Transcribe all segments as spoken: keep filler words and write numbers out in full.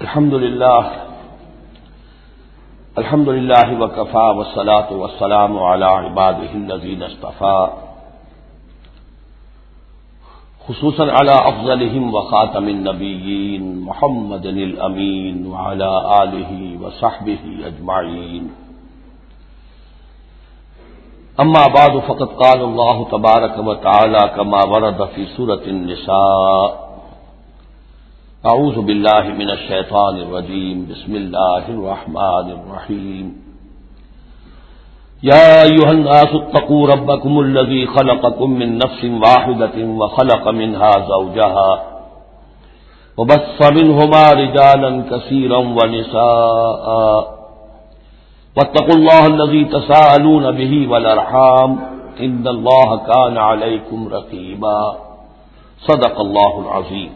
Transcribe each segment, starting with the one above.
الحمد للہ الحمد للہ وکفی والصلاۃ والسلام علی عبادہ الذین اصطفی خصوصا علی افضلہم وخاتم النبیین محمد الامین وعلی آلہ وصحبہ اجمعین اما بعد فقد قال اللہ تبارک وتعالی کما ورد فی سورۃ النساء اعوذ باللہ من الشیطان الرجیم بسم اللہ الرحمن الرحیم یا ایھا الناس اتقوا ربکم الذی خلقکم من نفس واحدۃ وخلق منها زوجها وبث منهما رجالا کثیرا ونساء واتقوا اللہ الذی تساءلون به والارحام ان اللہ کان علیکم رقیبا صدق اللہ العظیم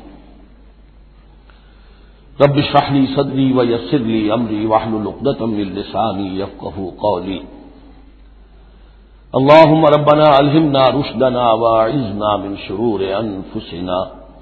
رب اشرح لي صدري ويسر لي امري واحلل عقدة من لساني يفقهوا قولي اللهم ربنا الهمنا رشدنا واعذنا من شرور انفسنا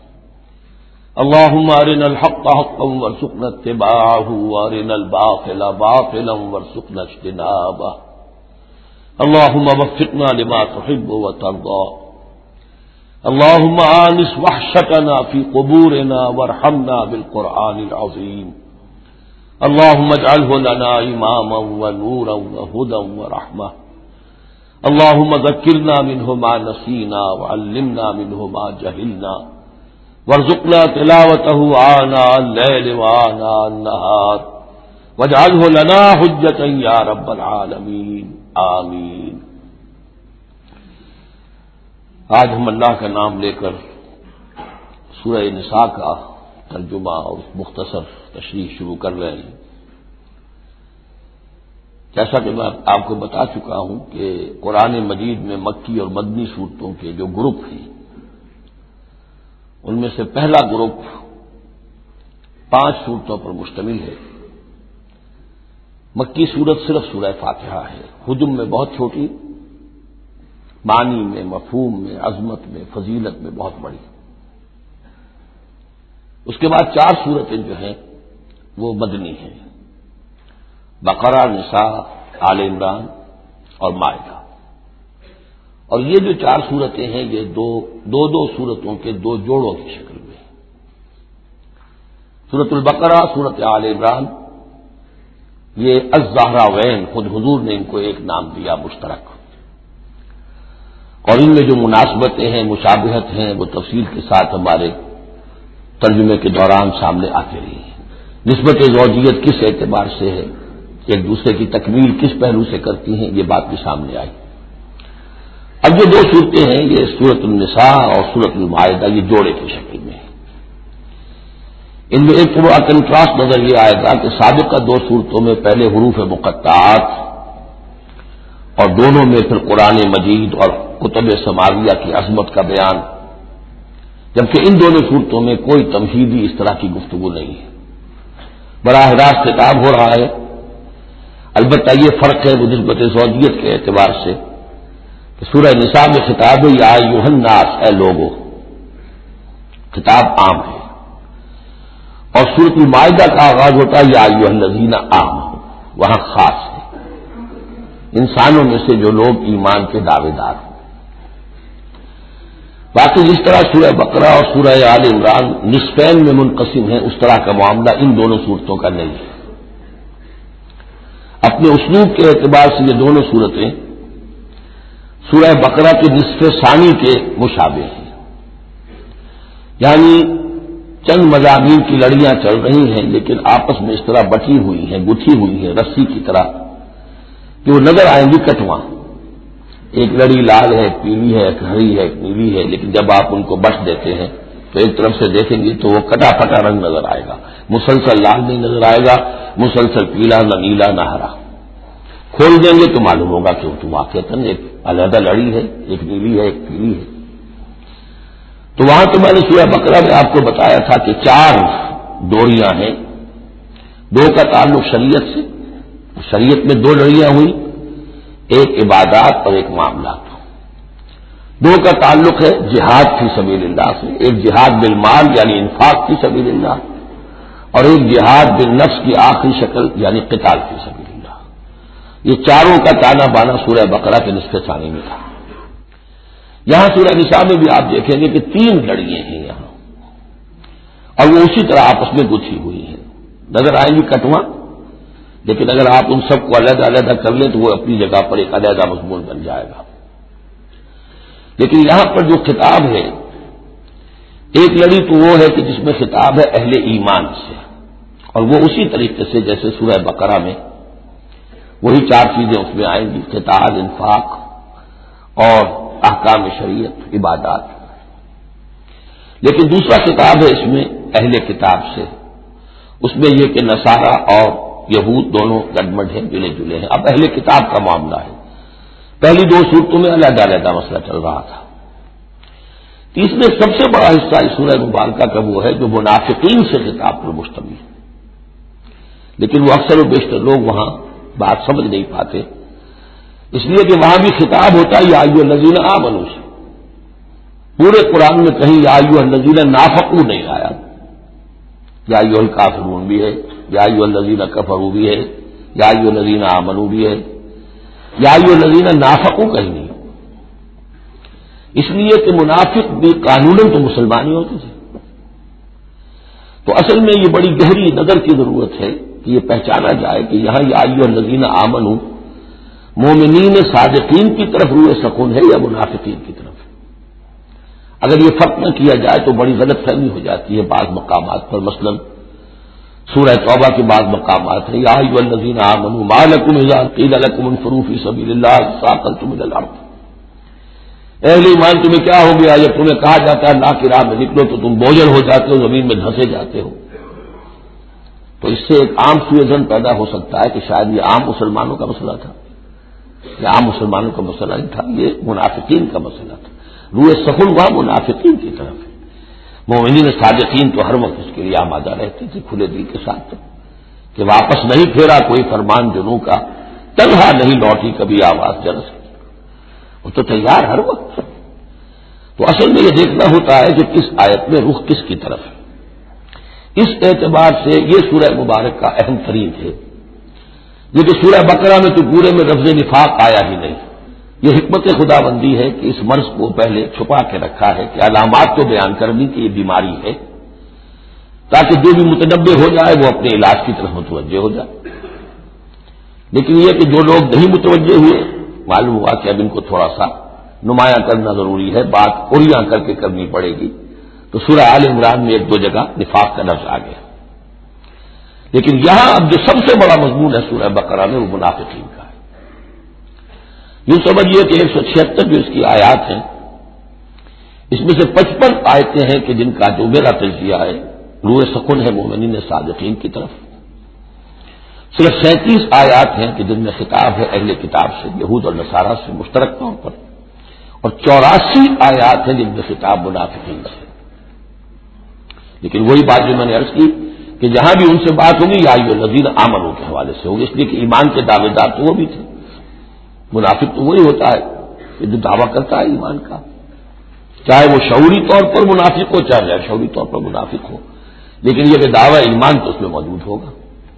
اللهم ارنا الحق حقا وارزقنا اتباعه وارنا الباطل باطلا وارزقنا اجتنابه اللهم وفقنا لما تحب وترضى اللهم آنس وحشتنا في قبورنا وارحمنا بالقرآن العظيم اللهم اجعله لنا إماما ونورا وهدى ورحمة اللهم ذكرنا منه ما نسينا وعلمنا منه ما جهلنا وارزقنا تلاوته آناء الليل وآناء النهار واجعله لنا حجة يا رب العالمين آمين۔ آج ہم اللہ کا نام لے کر سورہ نساء کا ترجمہ اور مختصر تشریح شروع کر رہے ہیں۔ جیسا کہ میں آپ کو بتا چکا ہوں کہ قرآن مجید میں مکی اور مدنی صورتوں کے جو گروپ ہیں ان میں سے پہلا گروپ پانچ صورتوں پر مشتمل ہے۔ مکی صورت صرف سورہ فاتحہ ہے، حجم میں بہت چھوٹی، معنی میں، مفہوم میں، عظمت میں، فضیلت میں بہت بڑی۔ اس کے بعد چار صورتیں جو ہیں وہ مدنی ہیں، بقرہ، نساء، آل عمران اور مائدہ۔ اور یہ جو چار صورتیں ہیں یہ دو دو دو صورتوں کے دو جوڑوں کی شکل میں ہیں۔ سورۃ البقرہ، سورۃ آل عمران، یہ الزہراوین، خود حضور نے ان کو ایک نام دیا مشترک، اور ان میں جو مناسبتیں ہیں، مشابہت ہیں، وہ تفصیل کے ساتھ ہمارے ترجمے کے دوران سامنے آتی رہی ہیں۔ نسبت زوجیت کس اعتبار سے ہے، ایک دوسرے کی تکمیل کس پہلو سے کرتی ہیں، یہ بات بھی سامنے آئی۔ اب جو دو صورتیں ہیں یہ سورۃ النساء اور سورۃ المائدہ، یہ جوڑے کی شکل میں ہیں۔ ان میں ایک تھوڑا کنٹراسٹ نظر یہ آئے گا کہ سابقہ دو صورتوں میں پہلے حروف مقطعات اور دونوں میں پھر قرآن مجید اور کتب سماویہ کی عظمت کا بیان، جبکہ ان دونوں صورتوں میں کوئی تمہیدی اس طرح کی گفتگو نہیں ہے، براہ راست خطاب ہو رہا ہے۔ البتہ یہ فرق ہے وہ نسبت زوجیت کے اعتبار سے کہ سورہ نساء میں خطاب ہے یا ایھا الناس، اے لوگو، خطاب عام ہے، اور سورۃ المائدہ کا آغاز ہوتا ہے یا ایھا الذین آمنوا، وہاں خاص ہے، انسانوں میں سے جو لوگ ایمان کے دعوے دار ہوں۔ باقی جس طرح سورہ بقرہ اور سورہ آل عمران نصفین میں منقسم ہیں، اس طرح کا معاملہ ان دونوں صورتوں کا نہیں ہے۔ اپنے اسلوب کے اعتبار سے یہ دونوں صورتیں سورہ بقرہ کے نصف ثانی کے مشابہ ہیں، یعنی چند مضامین کی لڑیاں چل رہی ہیں لیکن آپس میں اس طرح بٹی ہوئی ہیں، گتھی ہوئی ہیں رسی کی طرح کہ وہ نظر آئیں گی کٹواں، ایک لڑی لال ہے، ایک پیلی ہے، ایک ہری ہے، ایک نیلی ہے، لیکن جب آپ ان کو بٹ دیتے ہیں تو ایک طرف سے دیکھیں گے تو وہ کٹا پٹا رنگ نظر آئے گا، مسلسل لال نہیں نظر آئے گا، مسلسل پیلا، نہ نیلا نہ ہرا۔ کھول دیں گے تو معلوم ہوگا کہ وہ تو واقعتاً ایک علیحدہ لڑی ہے، ایک نیلی ہے، ایک پیلی ہے۔ تو وہاں تو میں نے سورہ بقرہ میں آپ کو بتایا تھا کہ چار ڈوریاں ہیں، دو کا تعلق شریعت سے، شریعت میں دو لڑیاں ہوئی، ایک عبادات اور ایک معاملات۔ دو کا تعلق ہے جہاد فی سبیل اللہ سے، ایک جہاد بالمال یعنی انفاق فی سبیل اللہ، اور ایک جہاد بالنفس کی آخری شکل یعنی قتال فی سبیل اللہ. یہ چاروں کا تانا بانا سورہ بقرہ کے نصف ثانی میں تھا. یہاں سورہ نساء میں بھی آپ دیکھیں گے کہ تین لڑیاں ہیں یہاں، اور وہ اسی طرح آپس میں گتھی ہوئی ہیں. نظر آئیں گی کٹواں، لیکن اگر آپ ان سب کو علیحدہ علیحدہ کر لیں تو وہ اپنی جگہ پر ایک علیحدہ مضمون بن جائے گا. لیکن یہاں پر جو خطاب ہے، ایک لڑی تو وہ ہے کہ جس میں خطاب ہے اہل ایمان سے، اور وہ اسی طریقے سے جیسے سورہ بقرہ میں وہی چار چیزیں اس میں آئیں گی: قتال، انفاق اور احکام شریعت، عبادات. لیکن دوسرا خطاب ہے اس میں اہل کتاب سے. اس میں یہ کہ نصارہ اور یہود دونوں گڈمڈ ہیں، ملے جلے ہیں. اب اہل کتاب کا معاملہ ہے. پہلی دو صورتوں میں علیحدہ علیحدہ مسئلہ چل رہا تھا. تیسرے سب سے بڑا حصہ اس سورہ مبارکہ کا وہ ہے جو منافقین سے خطاب پر مشتمل ہے، لیکن وہ اکثر و بیشتر لوگ وہاں بات سمجھ نہیں پاتے، اس لیے کہ وہاں بھی خطاب ہوتا ہے یا ایھا الذین آمنوا سے. پورے قرآن میں کہیں یا ایھا الذین نافقوا نہیں آیا. یا ایھا الکافرون بھی ہے، یا ایھا الذین کفروا بھی ہے، یا ایھا الذین آمنوا بھی ہے، یا ایھا الذین نافقوا کہیں نہیں. اس لیے کہ منافق بھی قانوناً تو مسلمان ہی ہوتے تھے. تو اصل میں یہ بڑی گہری نظر کی ضرورت ہے کہ یہ پہچانا جائے کہ یہاں یا ایھا الذین آمنوا مومنین صادقین کی طرف روئے سکون ہے یا منافقین کی طرف. اگر یہ فرق نہ کیا جائے تو بڑی غلط فہمی ہو جاتی ہے بعض مقامات پر. مثلا سورہ توبہ کے بعض مقامات ہیں یا ایھا الذین آمنوا ما لکم اذا قیل لکم انفروا فی سبیل اللہ ثاقلتم الی الارض. اہل ایمان تمہیں کیا ہو گیا جب تمہیں کہا جاتا ہے اللہ کی راہ میں نکلو تو تم بوجھل ہو جاتے ہو، زمین میں دھنسے جاتے ہو. تو اس سے ایک عام سوء ظن پیدا ہو سکتا ہے کہ شاید یہ عام مسلمانوں کا مسئلہ تھا. یہ عام مسلمانوں کا مسئلہ نہیں تھا، یہ منافقین کا مسئلہ تھا. روئے سخن وہاں منافقین کی طرف ہے. مومنین صادقین تو ہر وقت اس کے لیے آمادہ رہتے تھے کھلے دل کے ساتھ کہ واپس نہیں پھیرا کوئی فرمان جنوں کا، تنہا نہیں لوٹی کبھی آواز جرس کی. وہ تو تیار ہر وقت. تو اصل میں یہ دیکھنا ہوتا ہے کہ کس آیت میں رخ کس کی طرف ہے. اس اعتبار سے یہ سورہ مبارک کا اہم ترین ہے. یہ تو سورہ بقرہ میں تو پورے میں لفظ نفاق آیا ہی نہیں. یہ حکمت خدا بندی ہے کہ اس مرض کو پہلے چھپا کے رکھا ہے کہ علامات کو بیان کرنی کہ یہ بیماری ہے، تاکہ جو بھی متنبع ہو جائے وہ اپنے علاج کی طرف متوجہ ہو جائے. لیکن یہ کہ جو لوگ نہیں متوجہ ہوئے معلوم ہوا کہ اب ان کو تھوڑا سا نمایاں کرنا ضروری ہے، بات اوریاں کر کے کرنی پڑے گی. تو سورہ آل عمران میں ایک دو جگہ نفاق کا لفظ آ گیا. لیکن یہاں اب جو سب سے بڑا مضمون ہے سورہ بقرہ میں وہ منافقین کا ہے. یوں سمجھیے کہ ایک سو چھہتر جو اس کی آیات ہیں، اس میں سے پچپن آیتیں ہیں کہ جن کا جو میرا تجزیہ ہے روئے سکون ہے مومنین صادقین کی طرف. صرف سینتیس آیات ہیں کہ جن میں خطاب ہے اہل کتاب سے، یہود اور نصارہ سے مشترک طور پر، اور چوراسی آیات ہیں جن میں خطاب منافقین سے. لیکن وہی بات جو میں نے عرض کی کہ جہاں بھی ان سے بات ہوگی یا ایھا الذین آمنوا کے حوالے سے ہوگی، اس لیے کہ ایمان کے دعوے دار تو وہ بھی تھے. منافق تو وہی ہوتا ہے کہ جو دعویٰ کرتا ہے ایمان کا، چاہے وہ شعوری طور پر منافق ہو چاہے غیر شعوری طور پر منافق ہو، لیکن یہ کہ دعویٰ ایمان تو اس میں موجود ہوگا.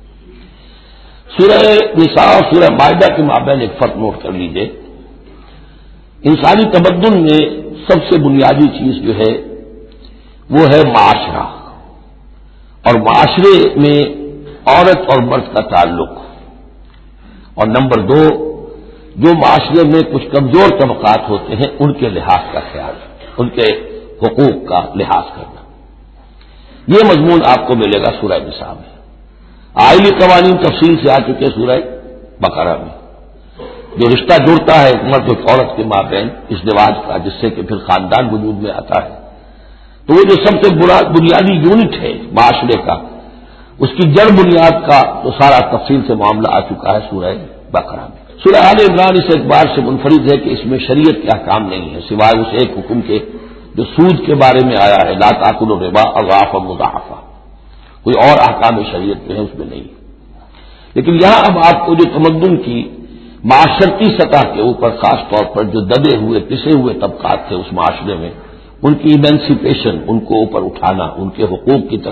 سورہ نساء اور سورہ مائدہ کے مابین ایک فرق نوٹ کر لیجئے. انسانی تمدن میں سب سے بنیادی چیز جو ہے وہ ہے معاشرہ، اور معاشرے میں عورت اور مرد کا تعلق، اور نمبر دو جو معاشرے میں کچھ کمزور طبقات ہوتے ہیں ان کے لحاظ کا خیال، ان کے حقوق کا لحاظ کرنا. یہ مضمون آپ کو ملے گا سورہ نساء میں. آئلی قوانین تفصیل سے آ چکے سورہ بقرہ میں. جو رشتہ جوڑتا ہے مرد اور عورت کے مابین ازدواج کا، جس سے کہ پھر خاندان وجود میں آتا ہے، تو وہ جو سب سے بنیادی یونٹ ہے معاشرے کا، اس کی جڑ بنیاد کا تو سارا تفصیل سے معاملہ آ چکا ہے سورہ بقرہ میں. سورہ آل عمران اس اعتبار سے منفرد ہے کہ اس میں شریعت کے احکام نہیں ہے سوائے اس ایک حکم کے جو سود کے بارے میں آیا ہے، لا تاکلوا الربا اضعافا مضاعفا. کوئی اور احکام شریعت جو ہے اس میں نہیں. لیکن یہاں اب آپ کو جو تمدن کی معاشرتی سطح کے اوپر خاص طور پر جو دبے ہوئے پسے ہوئے طبقات تھے اس معاشرے میں، ان کی ایمینسیپیشن، ان کو اوپر اٹھانا، ان کے حقوق کی طرف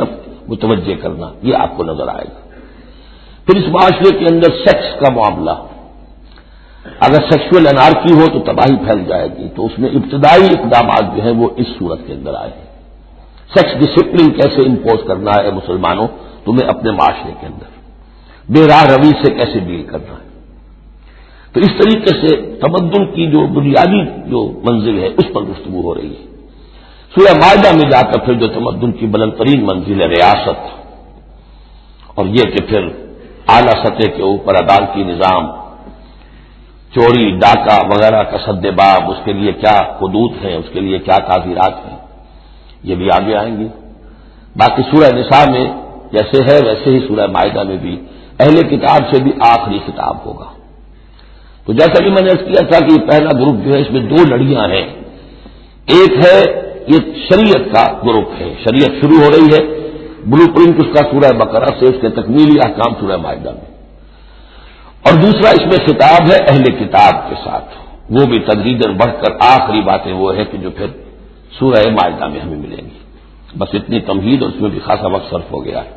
متوجہ کرنا، یہ آپ کو نظر آئے گا۔ پھر اس معاشرے کے اندر سیکس کا معاملہ، اگر سیکشول انارکی ہو تو تباہی پھیل جائے گی، تو اس میں ابتدائی اقدامات جو ہیں وہ اس صورت کے اندر آئے ہیں۔ سیکس ڈسپلن کیسے امپوز کرنا ہے مسلمانوں تمہیں اپنے معاشرے کے اندر، بے راہ روی سے کیسے ڈیل کرنا ہے۔ تو اس طریقے سے تمدن کی جو بنیادی جو منزل ہے اس پر گفتگو ہو رہی ہے۔ سورہ مائدہ میں جا کر پھر جو تمدن کی بلند ترین منزل ہے ریاست، اور یہ کہ پھر اعلیٰ سطح کے اوپر عدالتی نظام، چوری ڈاکہ وغیرہ کا سد باب، اس کے لیے کیا حدود ہیں، اس کے لیے کیا تعزیرات ہیں، یہ بھی آگے آئیں گی۔ باقی سورہ نساء میں جیسے ہے ویسے ہی سورہ مائدہ میں بھی اہل کتاب سے بھی آخری خطاب ہوگا۔ تو جیسا کہ میں نے عرض کیا تھا کہ یہ پہلا گروپ جو ہے اس میں دو لڑیاں ہیں، ایک ہے یہ شریعت کا گروپ ہے، شریعت شروع ہو رہی ہے، بلو پرنٹ اس کا سورہ بقرہ سے، اس کے تکمیلی احکام سورہ مائدہ میں، اور دوسرا اس میں خطاب ہے اہل کتاب کے ساتھ، وہ بھی تدریجاً بڑھ کر آخری باتیں وہ ہے کہ جو پھر سورہ مائدہ میں ہمیں ملیں گی۔ بس اتنی تمہید اور اس میں بھی خاصا وقت صرف ہو گیا ہے۔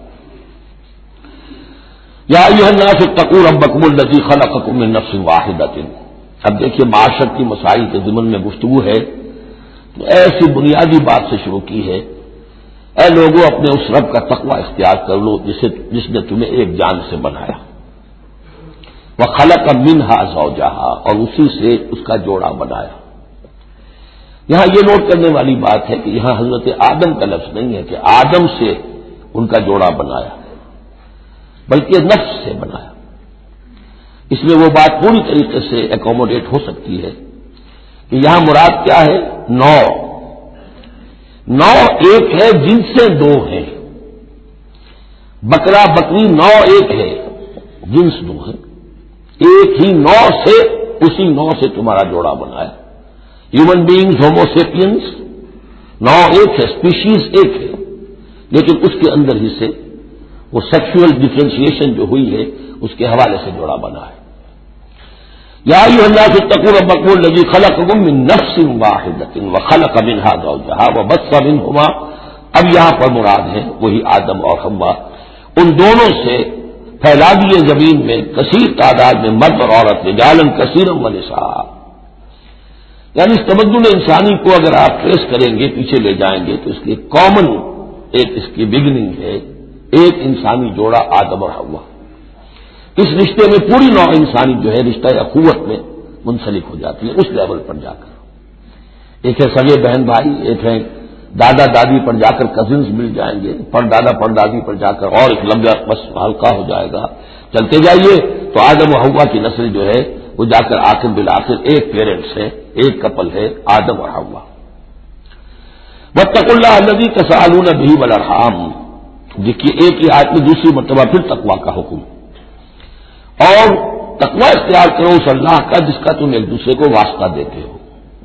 یا ایھا الناس اتقوا ربکم الذی خلقکم من نفس واحدۃ، اب دیکھیے معاشرت کی مسائل کے ضمن میں گفتگو ہے تو ایسی بنیادی بات سے شروع کی ہے، اے لوگوں اپنے اس رب کا تقوی اختیار کر لو جسے جس نے تمہیں ایک جان سے بنایا، وخلق منھا زوجھا، اور اسی سے اس کا جوڑا بنایا۔ یہاں یہ نوٹ کرنے والی بات ہے کہ یہاں حضرت آدم کا لفظ نہیں ہے کہ آدم سے ان کا جوڑا بنایا، بلکہ نفس سے بنایا۔ اس میں وہ بات پوری طریقے سے ایکوموڈیٹ ہو سکتی ہے کہ یہاں مراد کیا ہے، نو نو ایک ہے، جن سے دو ہیں، بکرا بکری نو ایک ہے، جنس دو ہے، ایک ہی نو سے اسی نو سے تمہارا جوڑا بنایا۔ ہیومن بینگز ہوموسیپینس نو ایک ہے، اسپیشیز ایک ہے، لیکن اس کے اندر ہی سے وہ سیکشول ڈفرینشیشن جو ہوئی ہے اس کے حوالے سے جوڑا بنا ہے۔ یا ایھا الناس اتقوا ربکم الذی خلقکم من نفس واحدۃ وخلق منھا زوجھا وبث منھما، اب یہاں پر مراد ہے وہی آدم اور حوا، ان دونوں سے پھیلا دیے زمین میں کثیر تعداد میں مرد اور عورت، رجالا کثیرا ونساء، یعنی اس تمدن انسانی کو اگر آپ ٹریس کریں گے، پیچھے لے جائیں گے تو اس کی کامن ایک اس کی بگننگ ہے، ایک انسانی جوڑا آدم اور حوا۔ اس رشتے میں پوری نوع انسانی جو ہے رشتہ اخوت میں منسلک ہو جاتی ہے، اس لیول پر جا کر، ایک ہے سگے بہن بھائی، ایک ہے دادا دادی پر جا کر کزنز مل جائیں گے، پر دادا پر دادی پر جا کر اور ایک لمبا بس ہلکا ہو جائے گا، چلتے جائیے تو آدم و حوا کی نسل جو ہے وہ جا کر آخر بالآخر ایک پیرنٹس ہے، ایک کپل ہے، آدم اور حوا۔ واتقوا اللہ الذی تساءلون بہ والارحام، دیکھیے ایک ہی آیت میں دوسری مرتبہ پھر تقوی کا حکم، اور تقوی اختیار کرو اس اللہ کا جس کا تم ایک دوسرے کو واسطہ دیتے ہو۔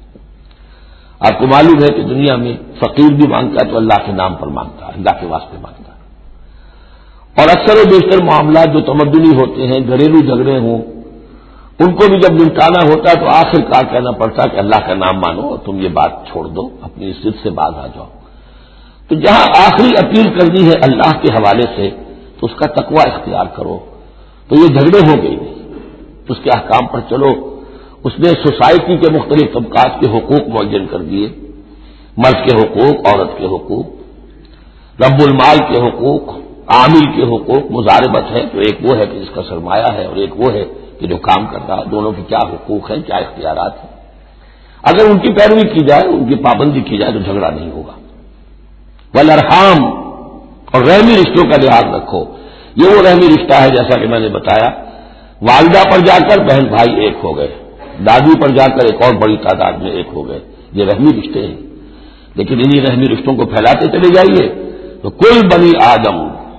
آپ کو معلوم ہے کہ دنیا میں فقیر بھی مانگتا ہے تو اللہ کے نام پر مانگتا ہے، اللہ کے واسطے مانگتا ہے، اور اکثر و بیشتر معاملات جو تمدنی ہوتے ہیں، گھریلو جھگڑے ہوں، ان کو بھی جب نمٹانا ہوتا ہے تو آخر کار کہنا پڑتا ہے کہ اللہ کا نام مانو اور تم یہ بات چھوڑ دو، اپنی عزت سے باز آ جاؤ۔ تو جہاں آخری اپیل کرنی ہے اللہ کے حوالے سے تو اس کا تقوی اختیار کرو، تو یہ جھگڑے ہو گئی نہیں، اس کے احکام پر چلو۔ اس نے سوسائٹی کے مختلف طبقات کے حقوق معین کر دیے، مرد کے حقوق، عورت کے حقوق، رب المال کے حقوق، عامل کے حقوق، مضاربت ہے تو ایک وہ ہے کہ جس کا سرمایہ ہے اور ایک وہ ہے کہ جو کام کر رہا ہے، دونوں کے کیا حقوق ہیں، کیا اختیارات ہیں۔ اگر ان کی پیروی کی جائے، ان کی پابندی کی جائے تو جھگڑا نہیں ہوگا۔ والارحام، اور رحمی رشتوں کا لحاظ رکھو، یہ وہ رحمی رشتہ ہے جیسا کہ میں نے بتایا، والدہ پر جا کر بہن بھائی ایک ہو گئے، دادی پر جا کر ایک اور بڑی تعداد میں ایک ہو گئے، یہ رحمی رشتے ہیں، لیکن انہی رحمی رشتوں کو پھیلاتے چلے جائیے تو کل بنی آدم،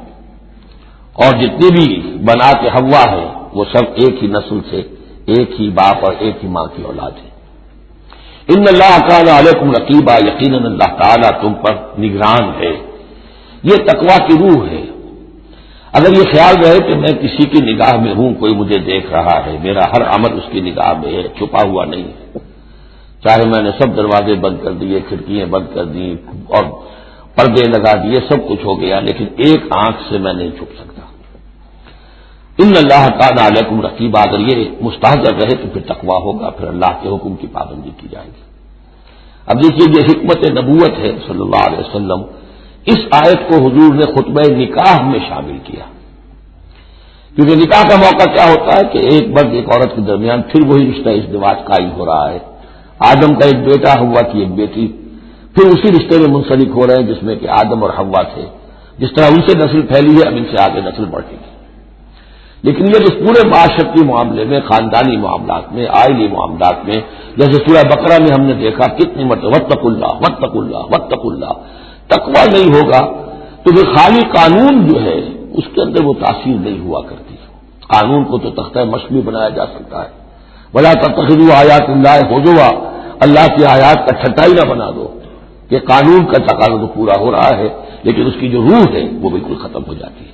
اور جتنی بھی بنا کے حوا ہیں وہ سب ایک ہی نسل سے، ایک ہی باپ اور ایک ہی ماں کی اولاد ہے۔ ان اللہ کان علیکم رقیبا، یقیناً اللہ تعالیٰ تم پر نگران ہے۔ یہ تقویٰ کی روح ہے۔ اگر یہ خیال رہے کہ میں کسی کی نگاہ میں ہوں، کوئی مجھے دیکھ رہا ہے، میرا ہر عمل اس کی نگاہ میں ہے، چھپا ہوا نہیں ہے، چاہے میں نے سب دروازے بند کر دیے، کھڑکیاں بند کر دی اور پردے لگا دیے، سب کچھ ہو گیا، لیکن ایک آنکھ سے میں نہیں چھپ سکتا۔ ان اللہ کان علیکم رقیبا، اگر یہ مستحضر رہے تو پھر تقویٰ ہوگا، پھر اللہ کے حکم کی پابندی کی جائے گی۔ اب دیکھیے یہ حکمت نبوت ہے صلی اللہ علیہ وسلم، اس آیت کو حضور نے خطبہ نکاح میں شامل کیا، کیونکہ نکاح کا موقع کیا ہوتا ہے کہ ایک مرد ایک عورت کے درمیان پھر وہی رشتہ ازدواج قائم ہو رہا ہے، آدم کا ایک بیٹا، حوا کی ایک بیٹی، پھر اسی رشتے میں منسلک ہو رہے ہیں جس میں کہ آدم اور حوا تھے، جس طرح ان سے نسل پھیلی ہے اب ان سے آگے نسل بڑھے گی۔ لیکن یہ اس پورے معاشرتی معاملے میں، خاندانی معاملات میں، آئلی معاملات میں، جیسے سورہ بقرہ میں ہم نے دیکھا کتنی مرتبہ واتقوا اللہ واتقوا اللہ واتقوا اللہ، تقویٰ نہیں ہوگا تو پھر خالی قانون جو ہے اس کے اندر وہ تاثیر نہیں ہوا کرتی۔ قانون کو تو تختہ مشق بھی بنایا جا سکتا ہے، ولا تتخذوا آیات اللہ ہزوا، اللہ کی آیات کا ٹھٹائی نہ بنا دو، کہ قانون کا تقاضا تو پورا ہو رہا ہے لیکن اس کی جو روح ہے وہ بالکل ختم ہو جاتی ہے۔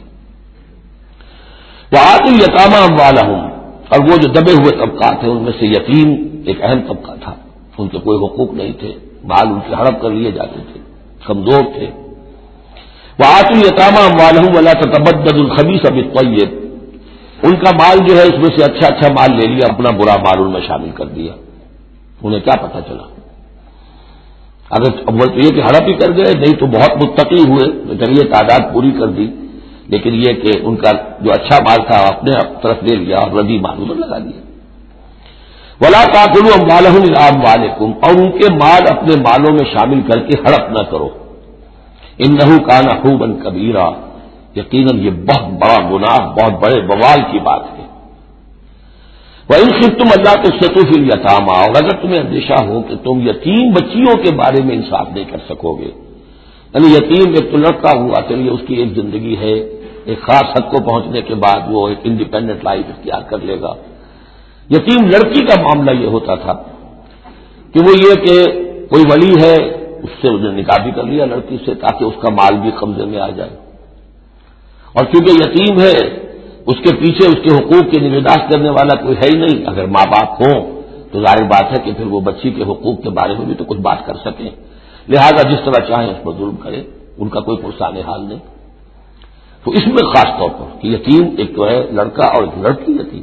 وآتوا الیتامی اموالہم، اور وہ جو دبے ہوئے طبقات ہیں ان میں سے یتیم ایک اہم طبقہ تھا، ان کے کوئی حقوق نہیں تھے، مال ان کے ہڑپ کر لیے جاتے تھے، کمزور تھے۔ وآتوا الیتامی اموالہم ولا تتبدلوا الخبیث بالطیب، ان کا مال جو ہے اس میں سے اچھا اچھا مال لے لیا، اپنا برا مال ان میں شامل کر دیا۔ انہیں کیا پتہ چلا؟ اگر اول تو یہ کہ ہڑپ ہی کر گئے، نہیں تو بہت متقی ہوئے، چلیے تعداد پوری کر دی، لیکن یہ کہ ان کا جو اچھا مال تھا اپنے طرف لے لیا اور ردی مال ادھر لگا دیا۔ ولا تاکلوا اموالہم الی اموالکم، اور ان کے مال اپنے مالوں میں شامل کر کے ہڑپ نہ کرو، انہ کان حوبا کبیرا، یقیناً یہ بہت بڑا گناہ، بہت بڑے بوال کی بات ہے۔ وَإِنْ خِفْتُمْ أَلَّا تُقْسِطُوا فِي الْيَتَامَىٰ، اور اگر تمہیں اندیشہ ہو کہ تم یتیم بچیوں کے بارے میں انصاف نہیں کر سکو گے، یعنی یتیم ایک تو لڑکا ہوا، چلیے اس کی ایک زندگی ہے، ایک خاص حد کو پہنچنے کے بعد وہ ایک انڈیپینڈنٹ لائف اختیار کر لے گا۔ یتیم لڑکی کا معاملہ یہ ہوتا تھا کہ وہ یہ کہ کوئی ولی ہے اس سے انہیں نکاح بھی کر لیا لڑکی سے، تاکہ اس کا مال بھی قبضے میں آ جائے، اور چونکہ یتیم ہے اس کے پیچھے اس کے حقوق کی نگہداشت کرنے والا کوئی ہے ہی نہیں، اگر ماں باپ ہوں تو ظاہر بات ہے کہ پھر وہ بچی کے حقوق کے بارے میں بھی تو کچھ بات کر سکیں، لہذا جس طرح چاہیں اس پر ظلم کریں، ان کا کوئی پرسان حال نہیں۔ تو اس میں خاص طور پر کہ یتیم ایک تو ہے لڑکا اور ایک لڑکی یتیم۔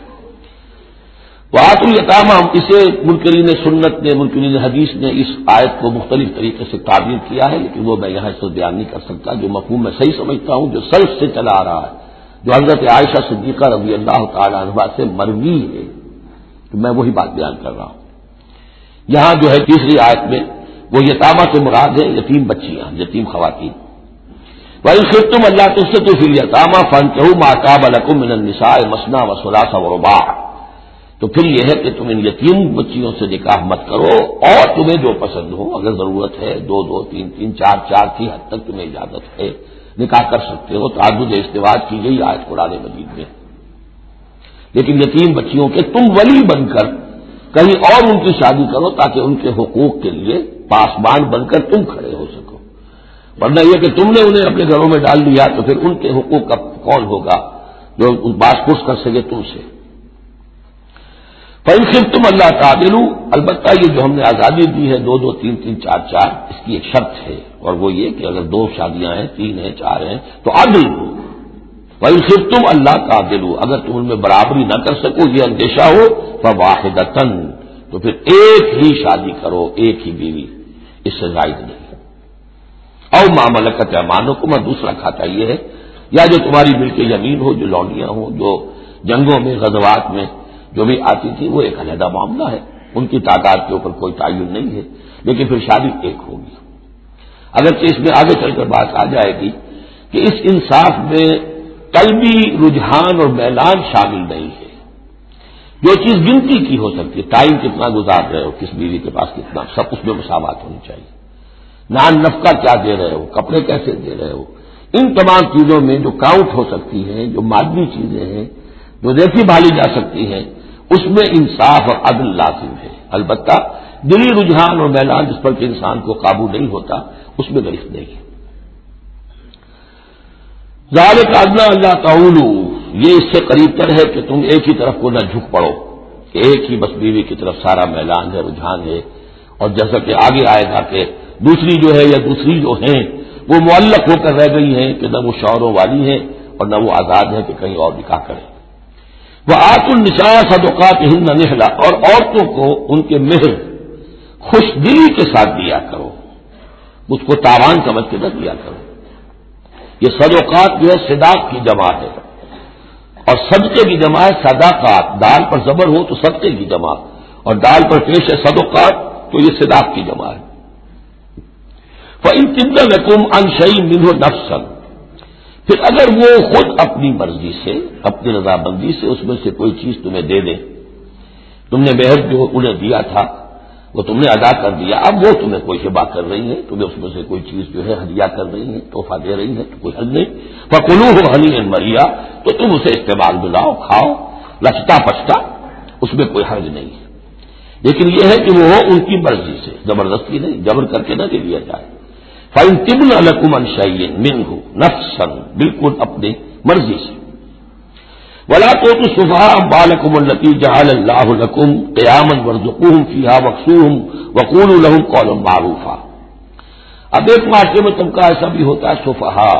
وآتوا الیتامی، اسے منکرین سنت نے، منکرین حدیث نے اس آیت کو مختلف طریقے سے تعبیر کیا ہے، لیکن وہ میں یہاں اس کو بیان نہیں کر سکتا۔ جو مفہوم میں صحیح سمجھتا ہوں، جو سلف سے چلا آ رہا ہے، جو حضرت عائشہ صدیقہ رضی اللہ تعالی عنہا سے مروی ہے، تو میں وہی بات بیان کر رہا ہوں۔ یہاں جو ہے تیسری آیت میں وہ یتامہ سے مراد ہے یتیم بچیاں، یتیم خواتین۔ وَإِنْ خِفْتُمْ أَلَّا تُقْسِطُوا فِي الْيَتَامَىٰ فَانكِحُوا مَا طَابَ لَكُم مِّنَ النِّسَاءِ مَثْنَىٰ وَثُلَاثَ وَرُبَاعَ، تو پھر یہ ہے کہ تم ان یتیم بچیوں سے نکاح مت کرو، اور تمہیں جو پسند ہو، اگر ضرورت ہے دو دو تین تین چار چار کی حد تک تمہیں اجازت ہے، نکاح کر سکتے ہو۔ تعدد ازدواج کی گئی آیت قرآن مجید میں، لیکن یتیم بچیوں کے تم ولی بن کر کہیں اور ان کی شادی کرو، تاکہ ان کے حقوق کے لیے پاسبان بن کر تم کھڑے ہو سکو، ورنہ یہ کہ تم نے انہیں اپنے گھروں میں ڈال دیا تو پھر ان کے حقوق کا کون ہوگا جو باس پوس کر سکے تم سے۔ فَإِنْ خِفْتُمْ أَلَّا تَعْدِلُوا، البتہ یہ جو ہم نے آزادی دی ہے دو دو تین تین چار چار، اس کی ایک شرط ہے، اور وہ یہ کہ اگر دو شادیاں ہیں، تین ہیں، چار ہیں، تو عدل ہو۔ وَإِنْ خِفْتُمْ أَلَّا تَعْدِلُوا، اگر تم ان میں برابری نہ کر سکو، یہ اندیشہ ہو، فَوَاحِدَةً، تو پھر ایک ہی شادی کرو، ایک ہی بیوی، اس سے زائد نہیں۔ او ما ملکت ایمانکم، اور دوسرا کھاتا یہ ہے، یا جو تمہاری ملک یمین ہو، جو لونڈیاں ہوں، جو جنگوں میں غزوات میں جو بھی آتی تھی، وہ ایک علیحدہ معاملہ ہے، ان کی تعداد کے اوپر کوئی تعین نہیں ہے، لیکن پھر شادی ایک ہوگی۔ اگرچہ اس میں آگے چل کر بات آ جائے گی کہ اس انصاف میں قلبی رجحان اور میلان شامل نہیں ہے، جو چیز گنتی کی ہو سکتی ہے، ٹائم کتنا گزار رہے ہو، کس بیوی کے پاس کتنا، سب اس میں مساوات ہونی چاہیے، نان نفقہ کیا دے رہے ہو، کپڑے کیسے دے رہے ہو، ان تمام چیزوں میں جو کاؤنٹ ہو سکتی ہیں، جو مادی چیزیں ہیں، جو دیکھی بھالی جا سکتی ہیں، اس میں انصاف اور عدل لازم ہے۔ البتہ دلی رجحان اور میلان جس پر کہ انسان کو قابو نہیں ہوتا، اس میں گرفت نہیں ہے۔ ذالک ادنیٰ الا تعولوا، یہ اس سے قریب تر ہے کہ تم ایک ہی طرف کو نہ جھک پڑو، کہ ایک ہی بس بیوی کی طرف سارا میلان ہے، رجحان ہے، اور جیسا کہ آگے آئے گا کہ دوسری جو ہے یا دوسری جو ہیں وہ معلق ہو کر رہ گئی ہیں کہ نہ وہ شوہروں والی ہیں اور نہ وہ آزاد ہیں کہ کہیں اور نکاح کریں. وہ آت النساء صدقاتہن نحلا، اور عورتوں کو ان کے مہر خوش دلی کے ساتھ دیا کرو، اس کو تاوان سمجھ کے نہ دیا کرو. یہ صدقات جو ہے صداق کی جمع ہے، اور صدقے کی جمع ہے صداقات. دال پر زبر ہو تو صدقے کی جمع، اور دال پر پیش ہے صدقات تو یہ صداق کی جمع ہے. فَإِن طِبْنَ لَكُمْ عَنْ شَيْءٍ مِّنْهُ نَفْسًا، پھر اگر وہ خود اپنی مرضی سے، اپنی رضامندی سے اس میں سے کوئی چیز تمہیں دے دیں، تم نے مہر جو انہیں دیا تھا وہ تم نے ادا کر دیا، اب وہ تمہیں کوئی ہبہ کر رہی ہیں، تمہیں اس میں سے کوئی چیز جو ہے ہدیہ کر رہی ہیں، تحفہ دے رہی ہیں، تو کوئی حل نہیں. فَكُلُوهُ هَنِيئًا مَرِيئًا، تو تم اسے استعمال میں لاؤ، کھاؤ لچتا پچتا، اس میں کوئی حرج نہیں ہے. لیکن یہ ہے کہ وہ ہو ان کی مرضی سے، زبردستی نہیں، جبر کر کے نہ دے دیا جائے. فَإِن طِبْنَ لَكُمْ عَنْ شَيْءٍ مِّنْهُ نَفْسًا، بالکل اپنی مرضی سے. وَلَا تُؤْتُوا السُّفَهَاءَ أَمْوَالَكُمُ الَّتِي جَعَلَ اللَّهُ لَكُمْ قِيَامًا وَارْزُقُوهُمْ فِيهَا وَاكْسُوهُمْ وَقُولُوا لَهُمْ قَوْلًا مَّعْرُوفًا. اب ایک معاشرے میں طبقہ ایسا بھی ہوتا ہے سفہاء،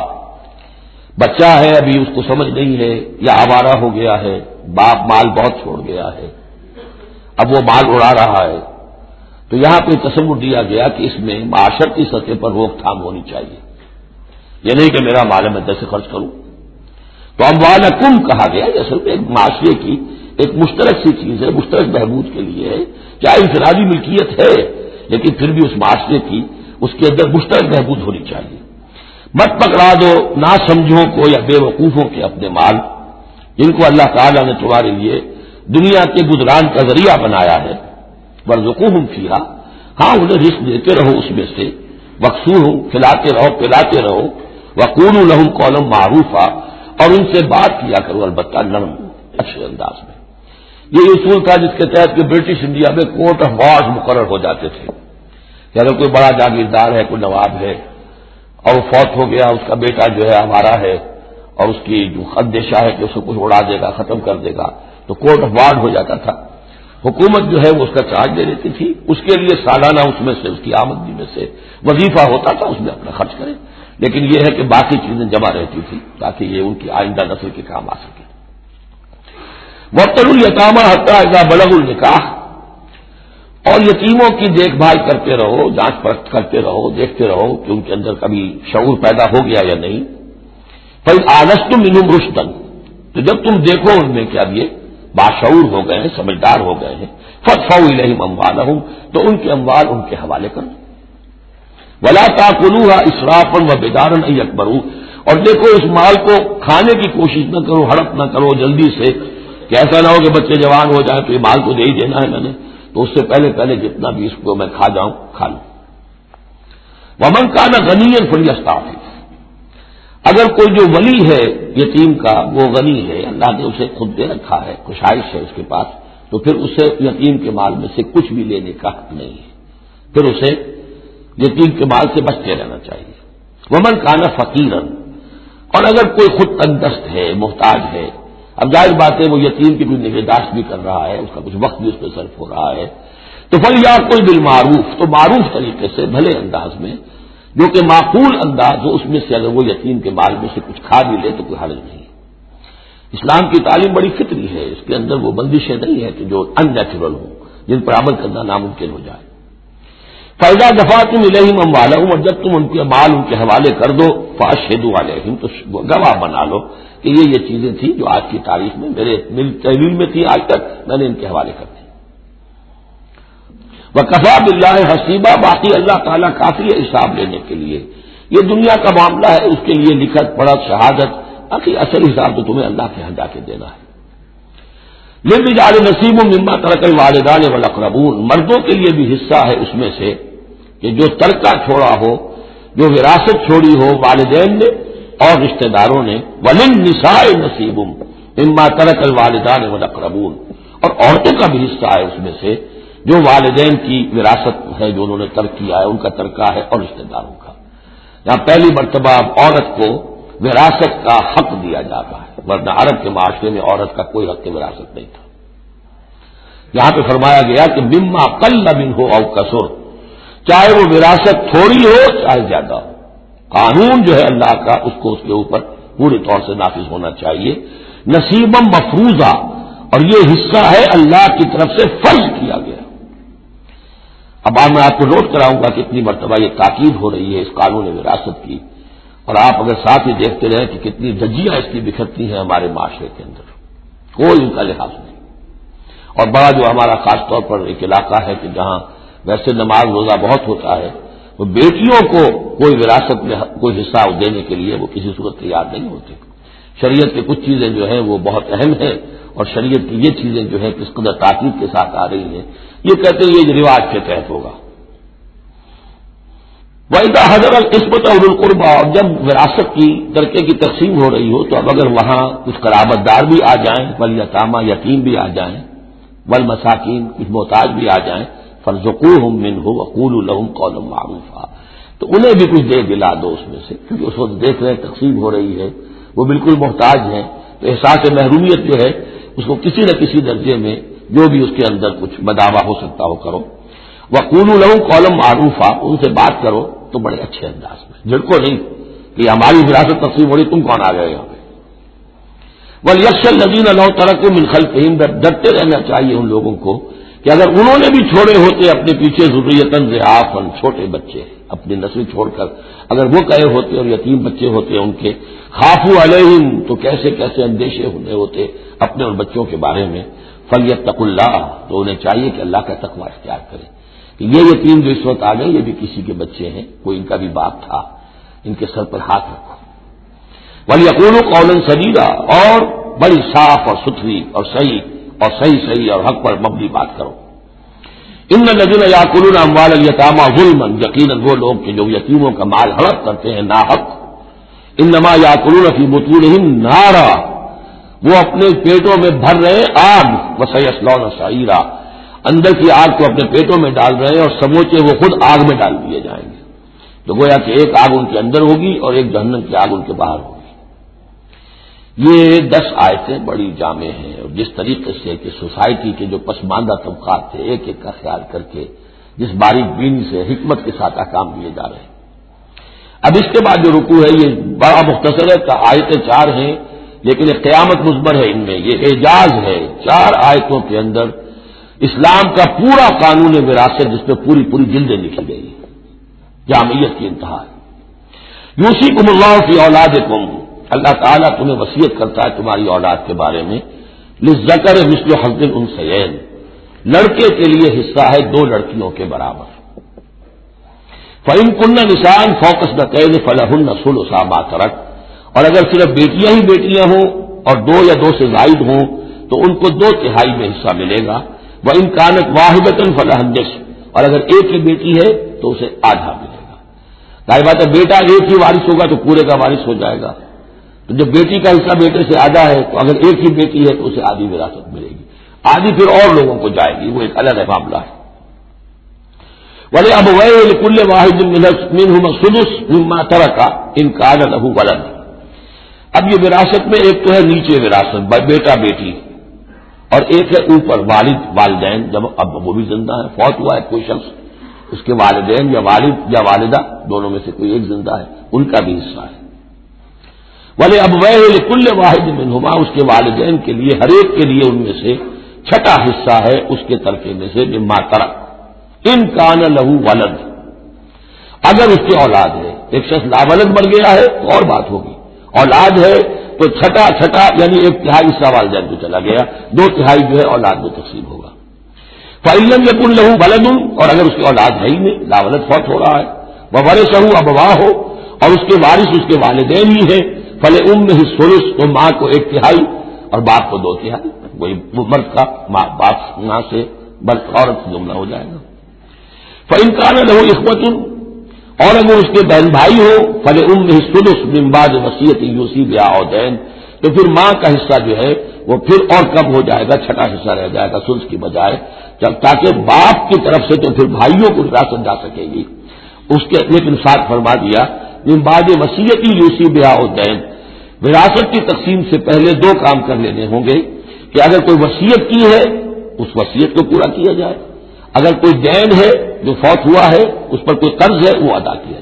بچہ ہے ابھی اس کو سمجھ نہیں ہے یا آوارہ ہو گیا ہے، باپ مال بہت چھوڑ گیا ہے، اب وہ مال اڑا رہا ہے، تو یہاں پہ تصور دیا گیا کہ اس میں معاشرتی سطح پر روک تھام ہونی چاہیے. یہ نہیں کہ میرا مال ہے میں کیسے خرچ کروں. تو اموالکم کہا گیا، یہ اصل میں ایک معاشرے کی ایک مشترک سی چیز ہے، مشترک بہبود کے لیے ہے. کیا انفرادی ملکیت ہے لیکن پھر بھی اس معاشرے کی اس کے اندر مشترک بہبود ہونی چاہیے. مت پکڑا دو نہ سمجھوں کو یا بے وقوفوں کے اپنے مال، جن کو اللہ تعالیٰ نے تمہارے لیے دنیا کے گزران کا ذریعہ بنایا ہے. وارزقوہم فیہا، ہاں انہیں رزق دیتے رہو اس میں سے، وکسوہم کھلاتے رہو پلاتے رہو، وقولوا لہم قولا معروفا، اور ان سے بات کیا کرو البتہ نرم اچھے انداز میں. یہ اصول تھا جس کے تحت کہ برٹش انڈیا میں کورٹ آف وارز مقرر ہو جاتے تھے کہ اگر کوئی بڑا جاگیردار ہے، کوئی نواب ہے اور وہ فوت ہو گیا، اس کا بیٹا جو ہے ہمارا ہے اور اس کی جو خدشہ ہے کہ اس کو کچھ اڑا دے گا، ختم کر دے گا، تو کورٹ آف وارز ہو جاتا تھا. حکومت جو ہے وہ اس کا چارج دے دیتی تھی، اس کے لیے سالانہ اس میں سے اس کی آمدنی میں سے وظیفہ ہوتا تھا، اس میں اپنا خرچ کرے. لیکن یہ ہے کہ باقی چیزیں جمع رہتی تھی تاکہ یہ ان کی آئندہ نسل کے کام آ سکے. وابتلوا الیتامى حتى اذا بلغوا النکاح، اور یتیموں کی دیکھ بھال کرتے رہو، جانچ پرکھ کرتے رہو، دیکھتے رہو کہ ان کے اندر کبھی شعور پیدا ہو گیا یا نہیں. فإن آنستم منهم رشدا، تو جب تم دیکھو ان میں کہ اب یہ باشعور ہو گئے ہیں، سمجھدار ہو گئے ہیں، فادفعوا الیہم اموالہم، تو ان کے اموال ان کے حوالے کرو. ولا تاکلوها اسرافا وبدارا ان یکبروا، اور دیکھو اس مال کو کھانے کی کوشش نہ کرو، ہڑپ نہ کرو جلدی سے، کہ ایسا نہ ہو کہ بچے جوان ہو جائیں تو یہ مال تو دے ہی دینا ہے میں نے، تو اس سے پہلے پہلے جتنا بھی اس کو میں کھا جاؤں کھا لوں. ومن کان غنیا فلیستعفف، اگر کوئی جو ولی ہے یتیم کا وہ غنی ہے، اللہ نے اسے خود دے رکھا ہے، کشائش ہے اس کے پاس، تو پھر اسے یتیم کے مال میں سے کچھ بھی لینے کا حق نہیں ہے، پھر اسے یتیم کے مال سے بچتے رہنا چاہیے. ومن کان فقیرا، اور اگر کوئی خود تنگ دست ہے، محتاج ہے، اب ظاہر بات ہے وہ یتیم کی کوئی نگہداشت بھی کر رہا ہے، اس کا کچھ وقت بھی اس پہ صرف ہو رہا ہے، تو فلیأکل بالمعروف، تو معروف طریقے سے بھلے انداز میں جو کہ معقول انداز ہو، اس میں سے اگر وہ یتیم کے مال میں سے کچھ کھا بھی لے تو کوئی حرج نہیں. اسلام کی تعلیم بڑی فطری ہے، اس کے اندر وہ بندشیں نہیں ہے کہ جو ان نیچرل ہوں، جن پر عمل کرنا ناممکن ہو جائے. فَإِذَا دَفَعْتُمْ إِلَيْهِمْ أَمْوَالَهُمْ، اور جب تم ان کے مال ان کے حوالے کر دو، فَأَشْهِدُوا عَلَيْهِمْ، تو گواہ بنا لو کہ یہ یہ چیزیں تھیں جو آج کی تاریخ میں میرے تحویل میں تھی، آج تک میں نے ان کے حوالے کر دی. وَكَفَىٰ بِاللَّهِ حَسِيبًا، باقی اللہ تعالیٰ کافی ہے حساب لینے کے لیے. یہ دنیا کا معاملہ ہے، اس کے لیے لکھت پڑھت شہادت، باقی اصل حساب تو تمہیں اللہ کے ہاں جا کے دینا ہے. لِلرِّجَالِ نَصِيبٌ مِّمَّا تَرَكَ الْوَالِدَانِ وَالْأَقْرَبُونَ، مردوں کے لیے بھی حصہ ہے اس میں سے کہ جو ترکہ چھوڑا ہو، جو وراثت چھوڑی ہو والدین نے اور رشتہ داروں نے. وَلِلنِّسَاءِ نَصِيبٌ مِّمَّا تَرَكَ الْوَالِدَانِ وَالْأَقْرَبُونَ، اور عورتوں کا بھی حصہ ہے اس میں سے جو والدین کی وراثت ہے، جو انہوں نے ترک کیا ہے، ان کا ترکہ ہے، اور رشتہ داروں کا. یہاں پہلی مرتبہ عورت کو وراثت کا حق دیا جاتا ہے، ورنہ عرب کے معاشرے میں عورت کا کوئی حق وراثت نہیں تھا. یہاں پہ فرمایا گیا کہ مما قل منہ او کثر، چاہے وہ وراثت تھوڑی ہو چاہے زیادہ ہو، قانون جو ہے اللہ کا اس کو اس کے اوپر پورے طور سے نافذ ہونا چاہیے. نصیبم مفروضہ، اور یہ حصہ ہے اللہ کی طرف سے فرض کیا گیا. اب میں آپ کو نوٹ کراؤں گا کہ کتنی مرتبہ یہ تاکید ہو رہی ہے اس قانون وراثت کی، اور آپ اگر ساتھ ہی دیکھتے رہیں کہ کتنی دھجیاں اس کی بکھرتی ہیں ہمارے معاشرے کے اندر، کوئی ان کا لحاظ نہیں. اور بڑا جو ہمارا خاص طور پر ایک علاقہ ہے کہ جہاں ویسے نماز روزہ بہت ہوتا ہے، وہ بیٹیوں کو کوئی وراثت میں کوئی حصہ دینے کے لیے وہ کسی صورت تیار نہیں ہوتے. شریعت کی کچھ چیزیں جو ہیں وہ بہت اہم ہیں، اور شریعت کی یہ چیزیں جو ہے کس قدر تاکید کے ساتھ آ رہی ہیں، یہ کہتے ہیں یہ رواج کے تحت ہوگا. وَإِذَا حَضَرَ الْقِسْمَةَ أُولُو الْقُرْبَىٰ، اور جب وراثت کی ترکے کی تقسیم ہو رہی ہو تو اب اگر وہاں کچھ قرابت دار بھی آ جائیں، والیتامى یتیم بھی آ جائیں، والمساکین کچھ محتاج بھی آ جائیں، فارزقوہم منہ وقولوا لہم قولا معروفا، تو انہیں بھی کچھ دے دلا دو اس میں سے، کیونکہ اس وقت دیکھ رہے ہیں تقسیم ہو رہی ہے، وہ بالکل محتاج ہیں، تو احساس محرومیت جو ہے اس کو کسی نہ کسی درجے میں جو بھی اس کے اندر کچھ بداوا ہو سکتا ہو کرو. وقولوا لہم قولا معروفا، ان سے بات کرو تو بڑے اچھے انداز میں، جھڑکو نہیں کہ ہماری وراثت تقسیم ہو رہی تم کون آ گئے یہاں پہ. وَلْيَخْشَ الَّذِينَ لَوْ تَرَكُوا مِنْ خَلْفِهِمْ، ڈرتے رہنا چاہیے ان لوگوں کو کہ اگر انہوں نے بھی چھوڑے ہوتے اپنے پیچھے ذُرِّيَّةً ضِعَافًا، چھوٹے بچے اپنی نسل چھوڑ کر اگر وہ کہے ہوتے اور یتیم بچے ہوتے ان کے، خافوا علیہم، تو کیسے کیسے اندیشے ہونے ہوتے اپنے ان بچوں کے بارے میں. فلیتقوا اللہ، تو انہیں چاہیے کہ اللہ کا تقوی اختیار کریں کہ یہ یتیم جو اس وقت آ گئے یہ بھی کسی کے بچے ہیں، کوئی ان کا بھی باپ تھا، ان کے سر پر ہاتھ رکھو. وَلْيَقُولُوا قَوْلًا سَدِيدًا، اور بڑی صاف اور ستھری اور صحیح اور صحیح صحیح اور حق پر مبنی بات کرو. ان الذین یاکلون اموال الیتامی ظلما، یقیناً وہ لوگ کہ جو یتیموں کا مال ہڑپ کرتے ہیں ناحق، انما یاکلون فی بطونہم نارا، وہ اپنے پیٹوں میں بھر رہے آگ، وسیصلون سعیرا، اندر کی آگ کو اپنے پیٹوں میں ڈال رہے ہیں اور سموچے وہ خود آگ میں ڈال دیے جائیں گے. تو گویا کہ ایک آگ ان کے اندر ہوگی اور ایک جہنم کی آگ ان کے باہر ہوگی. یہ دس آیتیں بڑی جامع ہیں، اور جس طریقے سے کہ سوسائٹی کے جو پسماندہ طبقات تھے ایک ایک کا خیال کر کے جس باریک بینی سے حکمت کے ساتھ احکام دیے جا رہے ہیں. اب اس کے بعد جو رکوع ہے یہ بڑا مختصر ہے، آیتیں چار ہیں لیکن ایک قیامت مضمر ہے ان میں، یہ اعجاز ہے. چار آیتوں کے اندر اسلام کا پورا قانون وراثت جس میں پوری پوری جلدیں لکھی گئی، جامعیت کی انتہا ہے. یوصیکم اللہ فی اولادکم، اللہ تعالیٰ تمہیں وصیت کرتا ہے تمہاری اولاد کے بارے میں. للذکر مثل حظ الانثیین، لڑکے کے لیے حصہ ہے دو لڑکیوں کے برابر. فإن کن نساء فوق اثنتین فلہن ثلث ما ترک، اور اگر صرف بیٹیاں ہی بیٹیاں ہوں اور دو یا دو سے زائد ہوں تو ان کو دو تہائی میں حصہ ملے گا. وإن كانت واحدة فلها النصف، اور اگر ایک ہی بیٹی ہے تو اسے آدھا ملے گا. ظاہر بات ہے بیٹا ایک ہی وارث ہوگا تو پورے کا وارث ہو جائے گا، تو جب بیٹی کا حصہ بیٹے سے آدھا ہے تو اگر ایک ہی بیٹی ہے تو اسے آدھی وراثت ملے گی، آدھی پھر اور لوگوں کو جائے گی، وہ ایک الگ معاملہ ہے. وَلِأَبَوَيْهِ لِكُلِّ وَاحِدٍ مِّنْهُمَا السُّدُسُ مِمَّا تَرَكَ إِن كَانَ لَهُ وَلَدٌ. اب یہ وراثت میں ایک تو ہے نیچے وراثت بیٹا بیٹی، اور ایک ہے اوپر والد والدین، جب اب وہ بھی زندہ ہے، فوت ہوا ہے کوئی شخص، اس کے والدین یا والد یا والدہ دونوں میں سے کوئی ایک زندہ ہے، ان کا بھی حصہ ہے. وَلِأَبَوَيْهِ لِكُلِّ وَاحِدٍ مِّنْهُمَا، اس کے والدین کے لیے ہر ایک کے لیے ان میں سے چھٹا حصہ ہے اس کے ترکے میں سے، مما ترک ان کان لہو ولد، اگر اس کی اولاد ہے. ایک شخص لاولد مر گیا ہے تو اور بات ہوگی، اولاد ہے تو چھٹا چھٹا یعنی ایک تہائی حصہ والدین کو چلا گیا، دو تہائی جو ہے اولاد میں تقسیم ہوگا. فَإِن لَّمْ يَكُن لَّهُ وَلَدٌ، اور اگر اس کی اولاد ہے ہی نہیں، لاولد فوت ہو رہا ہے، وَوَرِثَهُ أَبَوَاهُ، اور اس کے وارث اس کے والدین ہی ہیں، فَلِأُمِّهِ الثُّلُثُ، تو ماں کو ایک تہائی اور باپ کو دو تہائی، وہی مرد کا ماں باپ ماں سے بلد عورت سے جملہ ہو جائے گا. فَإِن كَانَ لَهُ إِخْوَةٌ، اور اگر اس کے بہن بھائی ہو، فَلِأُمِّهِ السُّدُسُ مِن بَعْدِ وَصِيَّةٍ يُوصِي بِهَا أَوْ دَيْنٍ، تو پھر ماں کا حصہ جو ہے وہ پھر اور کم ہو جائے گا، چھٹا حصہ رہ جائے گا سدس کی بجائے، جب تاکہ باپ کی طرف سے تو پھر بھائیوں کو وراثت جا سکے گی. اس کے لیکن ساتھ فرما دیا من بعد وصیۃ یوصی بہا أو دین، وراثت کی تقسیم سے پہلے دو کام کر لینے ہوں گے کہ اگر کوئی وصیت کی ہے اس وصیت کو پورا کیا جائے، اگر کوئی دین ہے جو فوت ہوا ہے اس پر کوئی قرض ہے وہ ادا کیا جائے.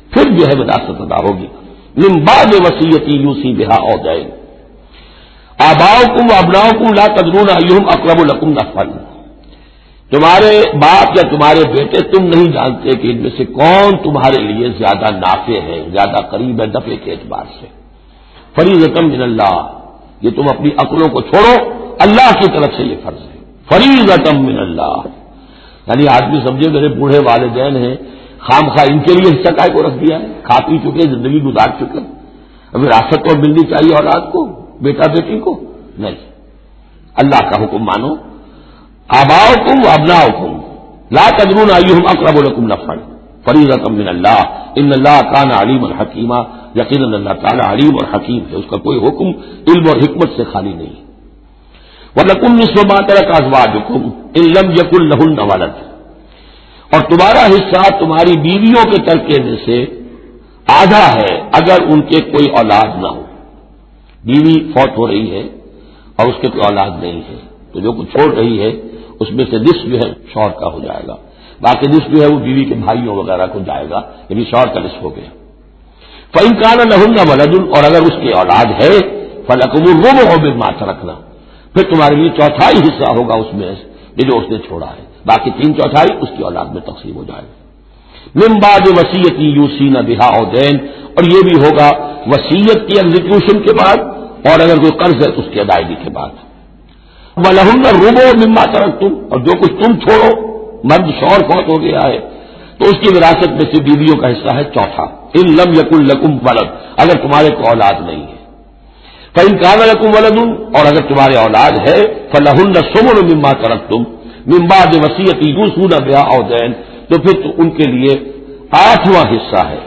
پھر جو ہے وراثت ادا ہوگی. من بعد وصیت یوصی بہا او دین آباؤکم وابناؤکم لا تدرون ایہم اقرب لکم نفعا. تمہارے باپ یا تمہارے بیٹے تم نہیں جانتے کہ ان میں سے کون تمہارے لیے زیادہ نافع ہے، زیادہ قریب ہے نفع کے اعتبار سے. فریضۃ من اللہ، یہ تم اپنی عقلوں کو چھوڑو، اللہ کی طرف سے یہ فرض ہے. فریضۃ من اللہ، یعنی آدمی سمجھے میرے بوڑھے والدین ہیں، خام خواہ ان کے لیے حصہ کائے کو رکھ دیا ہے، کھا پی چکے، زندگی گزار چکے، اب وراثت تو ملنی چاہیے اولاد کو، بیٹا بیٹی کو نہیں. اللہ کا حکم مانو. آباؤکم وابناؤکم لا تدرون ایہم اقرب لکم نفعا فریضۃ من اللہ ان اللہ کان علیما حکیما. یقیناً اللہ تعالیٰ علیم اور حکیم ہے، اس کا کوئی حکم علم اور حکمت سے خالی نہیں. وَلَكُمْ نِصْفُ مَا تَرَكَ أَزْوَاجُكُمْ إِن لَّمْ يَكُن لَّهُنَّ وَلَدٌ، اور تمہارا حصہ تمہاری بیویوں کے ترکے میں سے آدھا ہے اگر ان کے کوئی اولاد نہ ہو. بیوی فوت ہو رہی ہے اور اس کے کوئی اولاد نہیں ہے تو جو کچھ چھوڑ رہی ہے اس میں سے نصف جو ہے شوہر کا ہو جائے گا، باقی نصف جو ہے وہ بیوی کے بھائیوں وغیرہ کو جائے گا، یعنی شوہر کا نصف ہو گیا. فَإِن كَانَ لَهُنَّ وَلَدٌ، اور اگر اس کی اولاد ہے فَلَكُمُ الرُّبُعُ مِمَّا تَرَكْنَ، پھر تمہارے لیے چوتھائی حصہ ہوگا اس میں یہ جو اس نے چھوڑا ہے، باقی تین چوتھائی اس کی اولاد میں تقسیم ہو جائے گا. من بعد وصیت یوصین بہا او دین، اور یہ بھی ہوگا وصیت کی ایگزیکیوشن کے بعد اور اگر کوئی قرض ہے اس کی ادائیگی کے بعد. وَلَهُنَّ الرُّبُعُ مِمَّا تَرَكْتُمْ، اور جو کچھ تم چھوڑو، مرد شوہر فوت ہو گیا ہے تو اس کی وراثت میں سے بیویوں کا حصہ ہے چوتھا. ان لم یکن لکم ولد، اگر تمہارے کو اولاد نہیں ہے. فإن كان لكم ولد، اور اگر تمہارے اولاد ہے فلہن الثمن مما ترکتم من بعد وصیت یوصون بہا او دین، تو پھر تو ان کے لیے آٹھواں حصہ ہے.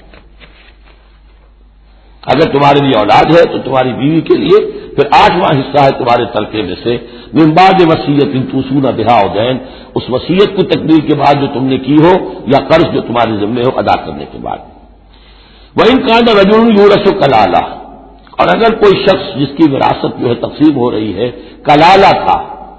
اگر تمہارے لیے اولاد ہے تو تمہاری بیوی کے لیے پھر آٹھواں حصہ ہے تمہارے ترکے میں سے من بعد وصیت توصون بہا او دین، اس وصیت کی تکمیل کے بعد جو تم نے کی ہو یا قرض جو تمہارے ذمہ ہو ادا کرنے کے بعد. وَإِن كَانَ رَجُلٌ يُورَثُ كَلَالَةً، اور اگر کوئی شخص جس کی وراثت جو ہے تقسیم ہو رہی ہے کلالہ تھا،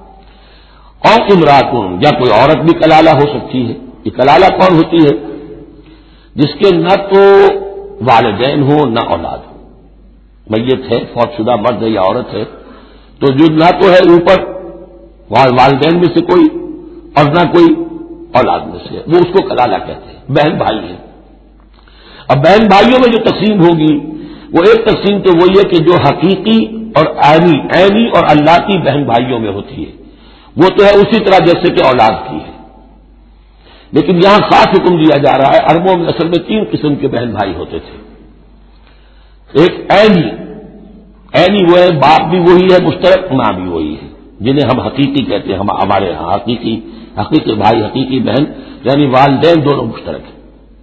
اور امراتن، یا کوئی عورت بھی کلالہ ہو سکتی ہے. یہ کلالہ کون ہوتی ہے؟ جس کے نہ تو والدین ہو نہ اولاد ہو، میت ہے، فوت شدہ مرد ہے یا عورت ہے، تو جو نہ تو ہے اوپر والدین میں سے کوئی اور نہ کوئی اولاد میں سے، وہ اس کو کلالہ کہتے ہیں. بہن بھائی ہے. اب بہن بھائیوں میں جو تقسیم ہوگی وہ ایک تقسیم تو وہی ہے کہ جو حقیقی اور عینی عینی اور اللہ کی بہن بھائیوں میں ہوتی ہے، وہ تو ہے اسی طرح جیسے کہ اولاد کی ہے. لیکن یہاں خاص حکم دیا جا رہا ہے. عربوں میں اصل میں تین قسم کے بہن بھائی ہوتے تھے. ایک عینی، عینی وہ ہے باپ بھی وہی ہے، مشترک ماں بھی وہی ہے، جنہیں ہم حقیقی کہتے ہیں. ہم ہمارے یہاں حقیقی حقیقی بھائی حقیقی بہن یعنی والدین دونوں مشترک ہیں.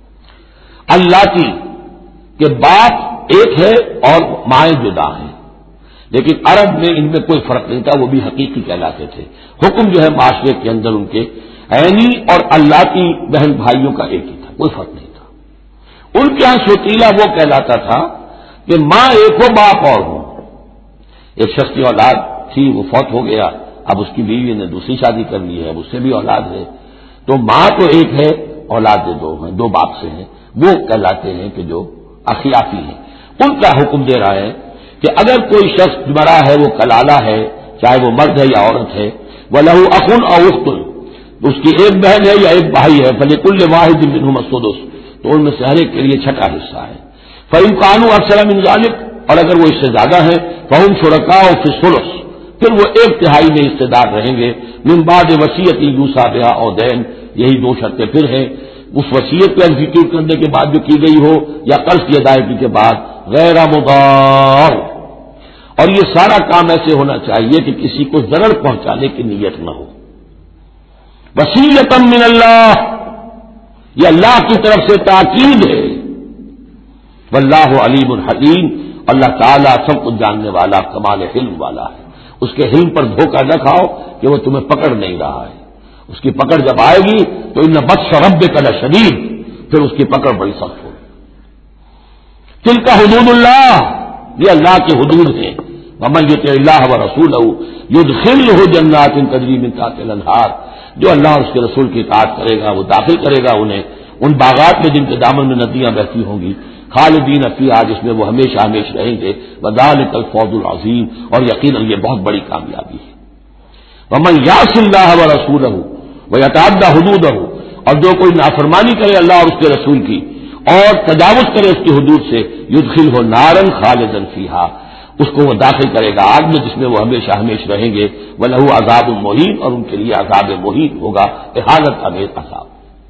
اللہ کی کہ باپ ایک ہے اور مائیں جدا ہیں، لیکن عرب میں ان میں کوئی فرق نہیں تھا، وہ بھی حقیقی کہلاتے تھے. حکم جو ہے معاشرے کے اندر ان کے عینی اور اللہ کی بہن بھائیوں کا ایک ہی تھا، کوئی فرق نہیں تھا. ان کے یہاں سوتیلا وہ کہلاتا تھا کہ ماں ایک ہو باپ اور ہو. ایک شخص کی اولاد تھی، وہ فوت ہو گیا، اب اس کی بیوی نے دوسری شادی کر لی ہے، اب اس سے بھی اولاد ہے، تو ماں تو ایک ہے، اولاد دو ہیں، دو باپ سے ہیں، وہ کہلاتے ہیں کہ جو اخیافی ہیں. ان کا حکم دے رہا ہے کہ اگر کوئی شخص مرا ہے وہ کلالہ ہے، چاہے وہ مرد ہے یا عورت ہے، وَلَهُ أَخٌ أَوْ أُخْتٌ، اس کی ایک بہن ہے یا ایک بھائی ہے، فَلِكُلِّ وَاحِدٍ مِّنْهُمَا السُّدُسُ، تو ان میں سے ہر ایک کے لیے چھٹا حصہ ہے. فَإِن كَانُوا أَكْثَرَ مِنْ ذَلِكَ، اور اگر وہ اس سے زیادہ ہیں فَهُمْ شُرَكَاءُ فِي الثُّلُثِ، پھر وہ ایک تہائی میں حصے دار رہیں گے. مِن بَعْدِ وَصِيَّةٍ يُوصَىٰ بِهَا أَوْ دَيْنٍ، یہی دو شرطیں پھر ہیں، اس وصیت کو ایگزیکیوٹ کرنے کے بعد جو کی گئی ہو یا قرض کی ادائیگی کے بعد. غیر مضار، اور یہ سارا کام ایسے ہونا چاہیے کہ کسی کو ضرر پہنچانے کی نیت نہ ہو. وصیۃ من اللہ، یہ اللہ کی طرف سے تاکید ہے. واللہ علیم حکیم، اللہ تعالیٰ سب کچھ جاننے والا کمال حلم والا ہے. اس کے حلم پر دھوکہ نہ کھاؤ کہ وہ تمہیں پکڑ نہیں رہا ہے. اس کی پکڑ جب آئے گی تو ان بطش ربک لشدید، پھر اس کی پکڑ بڑی سخت ہوگی. تلک حدود اللہ، یہ اللہ کے حدود ہیں. ومن یطع اللہ ورسولہ یدخلہ جنات تجری من تحتہا الانہار، جو اللہ اور اس کے رسول کی اطاعت کرے گا وہ داخل کرے گا انہیں ان باغات میں جن کے دامن میں ندیاں بہتی ہوں گی، خالدین فیہا، جس میں وہ ہمیشہ ہمیشہ رہیں گے، وذالک الفوز العظیم، اور یقیناً یہ بہت بڑی کامیابی ہے۔ ومن یعص اللہ ورسولہ ویتعدی حدودہ، اور جو کوئی نافرمانی کرے اللہ اور اس کے رسول کی اور تجاوز کرے اس کی حدود سے، یدخلہ نارا خالدا فیہا، اس کو وہ داخل کرے گا آگ میں جس میں وہ ہمیشہ ہمیشہ رہیں گے، وَلَهُ عذاب مہین، اور ان کے لیے عذاب مہین ہوگا، احانت امیز عذاب۔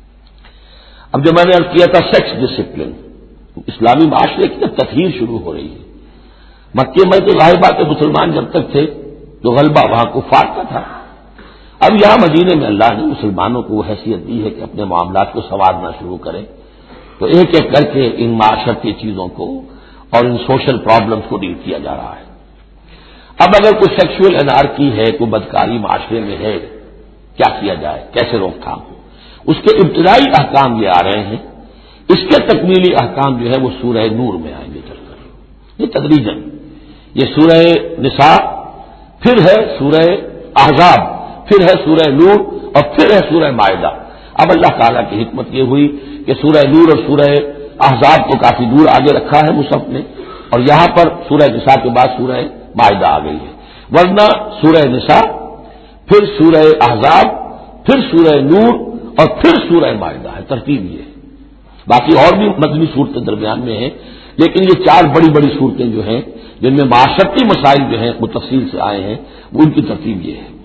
اب جو میں نے عرض کیا تھا سیکس ڈسپلن، اسلامی معاشرے کی تطہیر شروع ہو رہی ہے۔ مکے میں تو ظاہر بات ہے مسلمان جب تک تھے تو غلبہ وہاں کفار کا تھا، اب یہاں مدینے میں اللہ نے مسلمانوں کو وہ حیثیت دی ہے کہ اپنے معاملات کو سنوارنا شروع کریں، تو ایک ایک کر کے ان معاشرت کی چیزوں کو اور ان سوشل پرابلمز کو ڈیل کیا جا رہا ہے۔ اب اگر کوئی سیکشول انارکی ہے، کوئی بدکاری معاشرے میں ہے، کیا کیا جائے، کیسے روک تھام ہو، اس کے ابتدائی احکام یہ آ رہے ہیں، اس کے تکمیلی احکام جو ہے وہ سورہ نور میں آئیں گے چل کر، یہ تدریجاً، یہ سورہ نساء، پھر ہے سورہ احزاب، پھر ہے سورہ نور، اور پھر ہے سورہ مائدہ۔ اب اللہ تعالیٰ کی حکمت یہ ہوئی کہ سورہ نور اور سورہ احزاب کو کافی دور آگے رکھا ہے مصحف نے، اور یہاں پر سورہ نساء کے بعد سورہ مائدہ آ گئی ہے، ورنہ سورہ نساء، پھر سورہ احزاب، پھر سورہ نور، اور پھر سورہ مائدہ ہے، ترتیب یہ ہے۔ باقی اور بھی مدنی صورتیں درمیان میں ہیں، لیکن یہ چار بڑی بڑی صورتیں جو ہیں جن میں معاشرتی مسائل جو ہیں وہ تفصیل سے آئے ہیں، وہ ان کی ترتیب یہ ہے۔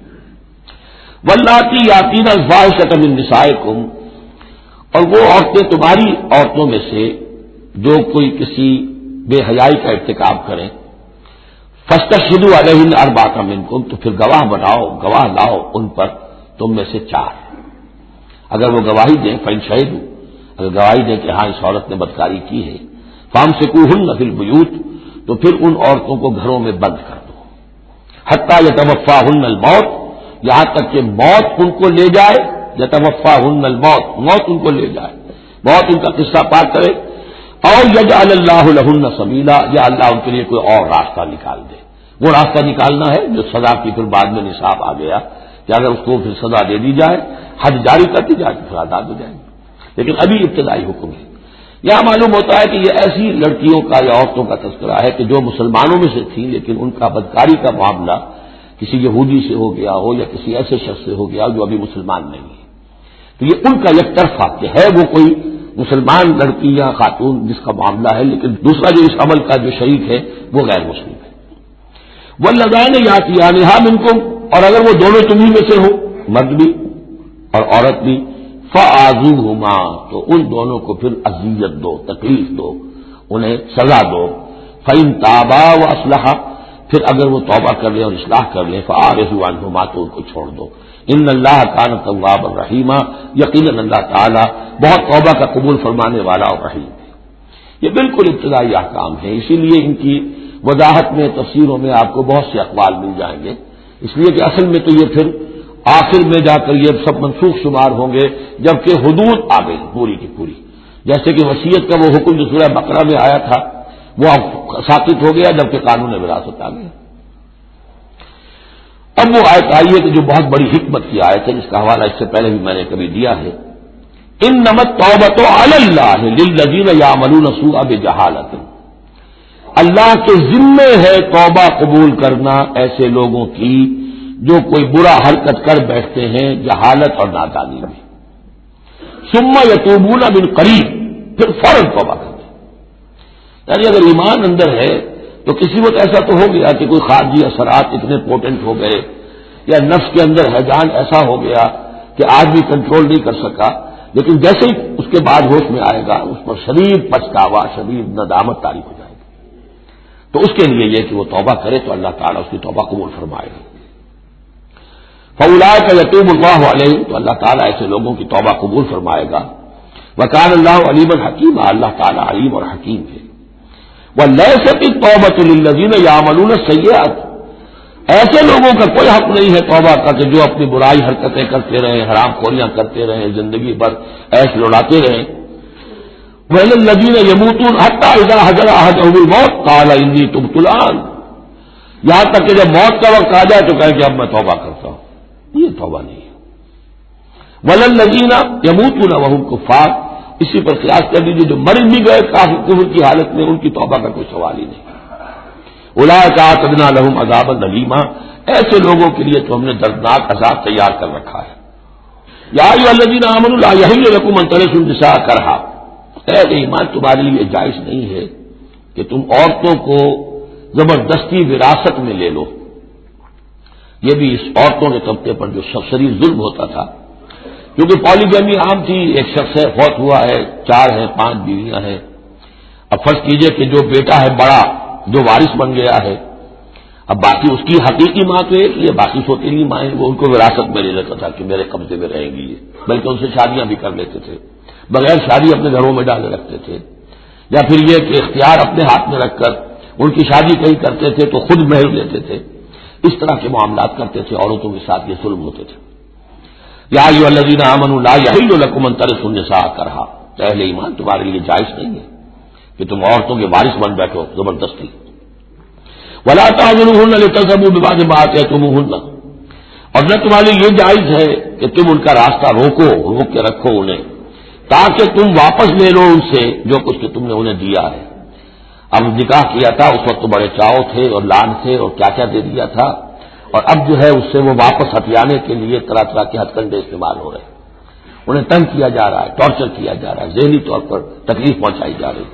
واللاتی یاتین الفاحشۃ من نسائکم، اور وہ عورتیں تمہاری عورتوں میں سے جو کوئی کسی بے حیائی کا ارتکاب کریں، فاستشہدوا علیہن اربعۃ منکم، تو پھر گواہ بناؤ، گواہ لاؤ ان پر تم میں سے چار۔ اگر وہ گواہی دیں، فإن شہدوا، اگر گواہی دیں کہ ہاں اس عورت نے بدکاری کی ہے، فامسکوہن فی البیوت، تو پھر ان عورتوں کو گھروں میں بند کر دو، حتی یتوفاہن الموت، یہاں تک کہ موت ان کو لے جائے، یتوفاہن الموت، موت ان کو لے جائے، موت ان کا قصہ پار کرے، اور یجعل اللہ لہن سبیلا، یا اللہ ان کے لیے کوئی اور راستہ نکال دے۔ وہ راستہ نکالنا ہے جو سزا کی پھر بعد میں نصاب آ گیا کہ اگر اس کو پھر سزا دے دی جائے، حد جاری کر دی جائے تو پھر آزاد ہو جائیں گے، لیکن ابھی ابتدائی حکم ہے۔ یہاں معلوم ہوتا ہے کہ یہ ایسی لڑکیوں کا یا عورتوں کا تذکرہ ہے کہ جو مسلمانوں میں سے تھیں لیکن ان کا بدکاری کا معاملہ کسی یہودی سے ہو گیا ہو یا کسی ایسے شخص سے ہو گیا جو ابھی مسلمان نہیں ہے، تو یہ ان کا یک طرفہ کہ ہے وہ کوئی مسلمان لڑکی یا خاتون جس کا معاملہ ہے، لیکن دوسرا جو اس عمل کا جو شریک ہے وہ غیر مسلم ہے۔ واللذان یاتیانھا منکم، اور اگر وہ دونوں تمہیں میں سے ہو، مرد بھی اور عورت بھی، فآذوہما، تو ان دونوں کو پھر اذیت دو، تکلیف دو، انہیں سزا دو۔ فإن تابا واصلحا، پھر اگر وہ توبہ کر لیں اور اصلاح کر لیں، فأعرضوا عنہما، تو ان کو چھوڑ دو۔ ان اللہ کان توابا رحیما، یقیناً اللہ تعالیٰ بہت توبہ کا قبول فرمانے والا اور رحیم ہے۔ یہ بالکل ابتدائی احکام ہے، اسی لیے ان کی وضاحت میں، تفسیروں میں آپ کو بہت سے اقوال مل جائیں گے، اس لیے کہ اصل میں تو یہ پھر آخر میں جا کر یہ سب منسوخ شمار ہوں گے جبکہ حدود آ گئی پوری کی پوری، جیسے کہ وصیت کا وہ حکم جو سورہ بقرہ میں آیا تھا وہ اب ساقط ہو گیا جبکہ قانون وراثت آ گیا۔ اب وہ آیت آئی ہے کہ جو بہت بڑی حکمت کی آیت ہے، جس کا حوالہ اس سے پہلے بھی میں نے کبھی دیا ہے، انما التوبۃ علی اللہ للذین یعملون السوء بجہالۃ، اللہ کے ذمے ہے توبہ قبول کرنا ایسے لوگوں کی جو کوئی برا حرکت کر بیٹھتے ہیں جہالت اور نادانی میں، ثم یتوبون من قریب، پھر فوراً توبہ کرتے ہیں۔ یعنی اگر ایمان اندر ہے تو کسی وقت ایسا تو ہو گیا کہ کوئی خارجی اثرات اتنے پوٹنٹ ہو گئے یا نفس کے اندر ہیجان ایسا ہو گیا کہ آدمی کنٹرول نہیں کر سکا، لیکن جیسے ہی اس کے بعد ہوش میں آئے گا اس پر شدید پچھتاوا، شدید ندامت طاری ہو جائے گی، تو اس کے لیے یہ کہ وہ توبہ کرے تو اللہ تعالیٰ اس کی توبہ قبول فرمائے گا۔ فَأُولَٰئِکَ یتوب اللہ علیہم، تو اللہ تعالیٰ ایسے لوگوں کی توبہ قبول فرمائے گا۔ وَكَانَ اللَّهُ عَلِيمًا حَكِيمًا، اللہ تعالیٰ علیم اور حکیم ہے۔ وَلَيْسَتِ التَّوْبَةُ لِلَّذِينَ يَعْمَلُونَ السَّيِّئَاتِ، ایسے لوگوں کا کوئی حق نہیں ہے توبہ کا کہ جو اپنی برائی حرکتیں کرتے رہیں، حرام خوریاں کرتے رہیں، زندگی بھر عیش لڑاتے رہیں۔ وَإِلَى الَّذِينَ يَمُوتُونَ حَتَّىٰ إِذَا حَضَرَ أَحَدَهُمُ الْمَوْتُ قَالَ إِنِّي تُبْتُ الْآنَ، یہاں تک کہ جب موت کا وقت آ جائے تو کہیں کہ اب میں توبہ کرتا ہوں، یہ توبہ نہیں ہے۔ وَلَلَّذِينَ يَمُوتُونَ وَهُمْ كُفَّارٌ، اسی پر قیاس کر لیجیے جو مر بھی گئے کافر کفر کی حالت میں، ان کی توبہ کا کوئی سوال ہی نہیں۔ اولئک اعتدنا لهم عذابا الیما، ایسے لوگوں کے لیے تو ہم نے دردناک عذاب تیار کر رکھا ہے۔ یا ایھا الذین آمنوا لا یحل لکم ان ترثوا النساء کرہا، اے ایمان تمہارے لیے جائز نہیں ہے کہ تم عورتوں کو زبردستی وراثت میں لے لو۔ یہ بھی اس عورتوں کے طبقے پر جو شرعی ظلم ہوتا تھا، کیونکہ پالیگیمی عام تھی، ایک شخص ہے فوت ہوا ہے، چار ہیں، پانچ بیویاں ہیں، اب فرض کیجئے کہ جو بیٹا ہے بڑا جو وارث بن گیا ہے، اب باقی اس کی حقیقی ماں تو ایک ہی ہے، باقی سوتیلی مائیں وہ ان کو وراثت میں لے لیتا تھا کہ میرے قبضے میں رہیں گی، بلکہ ان سے شادیاں بھی کر لیتے تھے، بغیر شادی اپنے گھروں میں ڈالے رکھتے تھے، یا پھر یہ کہ اختیار اپنے ہاتھ میں رکھ کر ان کی شادی کہیں کرتے تھے تو خود مہر دیتے تھے، اس طرح کے معاملات کرتے تھے، عورتوں کے ساتھ یہ ظلم ہوتے تھے۔ یا ایھا الذین آمنوا لا یحل لکم ان ترثوا النساء کرہا، اہل ایمان تمہارے لیے جائز نہیں ہے کہ تم عورتوں کے وارث بن بیٹھو زبردستی۔ ولا تعضلوهن لتذهبوا ببعض ما آتيتموهن، اور نہ تمہارے لیے یہ جائز ہے کہ تم ان کا راستہ روکو، روک کے رکھو انہیں، تاکہ تم واپس لے لو ان سے جو کچھ کہ تم نے انہیں دیا ہے۔ اب نکاح کیا تھا اس وقت تو بڑے چاؤ تھے اور لان تھے اور کیا کیا دے دیا تھا، اور اب جو ہے اس سے وہ واپس ہتھیانے کے لیے طرح طرح کے ہتھ کنڈے استعمال ہو رہے ہیں، انہیں تنگ کیا جا رہا ہے، ٹارچر کیا جا رہا ہے، ذہنی طور پر تکلیف پہنچائی جا رہی ہے۔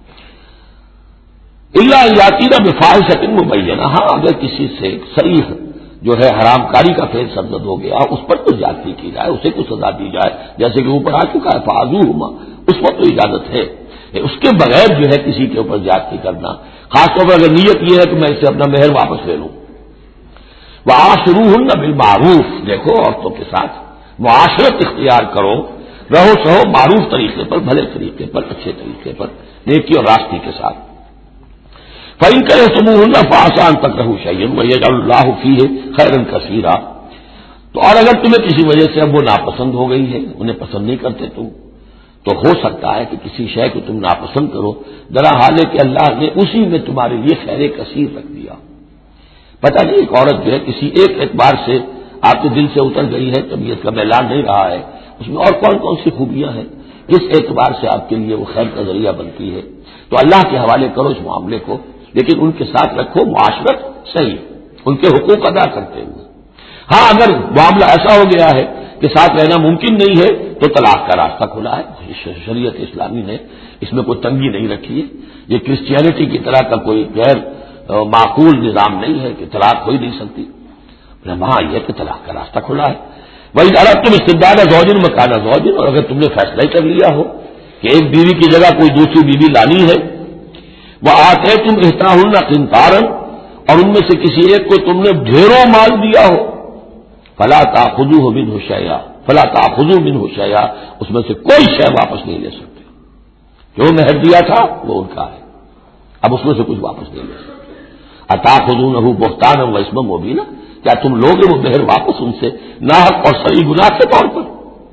الا یاتین بفاحشۃ مبینہ، ہاں اگر کسی سے صریح جو ہے حرام کاری کا فعل سرزد ہو گیا اس پر تو زیادتی کی جائے، اسے کچھ سزا دی جائے، جیسے کہ اوپر آ چکا ہے فاعذوہما، اس وقت تو اجازت ہے، اس کے بغیر جو ہے کسی کے اوپر زیادتی کرنا، خاص طور پر اگر نیت یہ ہے کہ میں اس سے اپنا مہر واپس لے لوں۔ وعاشروہن بالمعروف، دیکھو عورتوں کے ساتھ معاشرت اختیار کرو، رہو سہو معروف طریقے پر، بھلے طریقے پر، اچھے طریقے پر، نیکی اور راستی کے ساتھ۔ فَإِن كَرِهْتُمُوهُنَّ فَعَسَىٰ أَن تَكْرَهُوا شَيْئًا وَيَجْعَلَ اللَّهُ فِيهِ خَيْرًا كَثِيرًا، تو اور اگر تمہیں کسی وجہ سے اب وہ ناپسند ہو گئی ہے، انہیں پسند نہیں کرتے تم، تو ہو سکتا ہے کہ کسی شے کو تم ناپسند کرو، ذرا حال ہے کہ اللہ نے اسی میں تمہارے لیے خیر کثیر رکھ دیا۔ پتہ نہیں ایک عورت جو ہے کسی ایک اعتبار سے آپ کے دل سے اتر گئی ہے، طبیعت کا میلان نہیں رہا ہے، اس میں اور کون کون سی خوبیاں ہیں اس اعتبار سے آپ کے لیے وہ خیر کا ذریعہ بنتی ہے، تو اللہ کے حوالے کرو اس معاملے کو، لیکن ان کے ساتھ رکھو معاشرت صحیح، ان کے حقوق ادا کرتے ہوئے۔ ہاں اگر معاملہ ایسا ہو گیا ہے کہ ساتھ رہنا ممکن نہیں ہے تو طلاق کا راستہ کھلا ہے، شریعت اسلامی نے اس میں کوئی تنگی نہیں رکھی ہے، یہ کرسچینٹی کی طرح کا کوئی غیر معقول نظام نہیں ہے کہ طلاق ہو ہی نہیں سکتی، وہاں یہ کہ طلاق کا راستہ کھلا ہے۔ وہی ارب تم استبدال زوج مکان زوج، اور اگر تم نے فیصلہ ہی کر لیا ہو کہ ایک بیوی کی جگہ کوئی دوسری بیوی لانی ہے، وہ آتے تم احداہن قنطارا، اور ان میں سے کسی ایک کو تم نے ڈھیروں مال دیا ہو، فلا تاخذوہ منہ شیئا فلا تاخذوا منہ شیئا، اس میں سے کوئی شے واپس نہیں لے سکتے، جو مہر دیا تھا وہ ان کا ہے، اب اس میں سے کچھ واپس نہیں لے سکتے۔ اتاخذونہ بہتانا و اثما مبینا، کیا تم لوگے وہ مہر واپس ان سے ناحق اور صحیح گناہ کے طور پر؟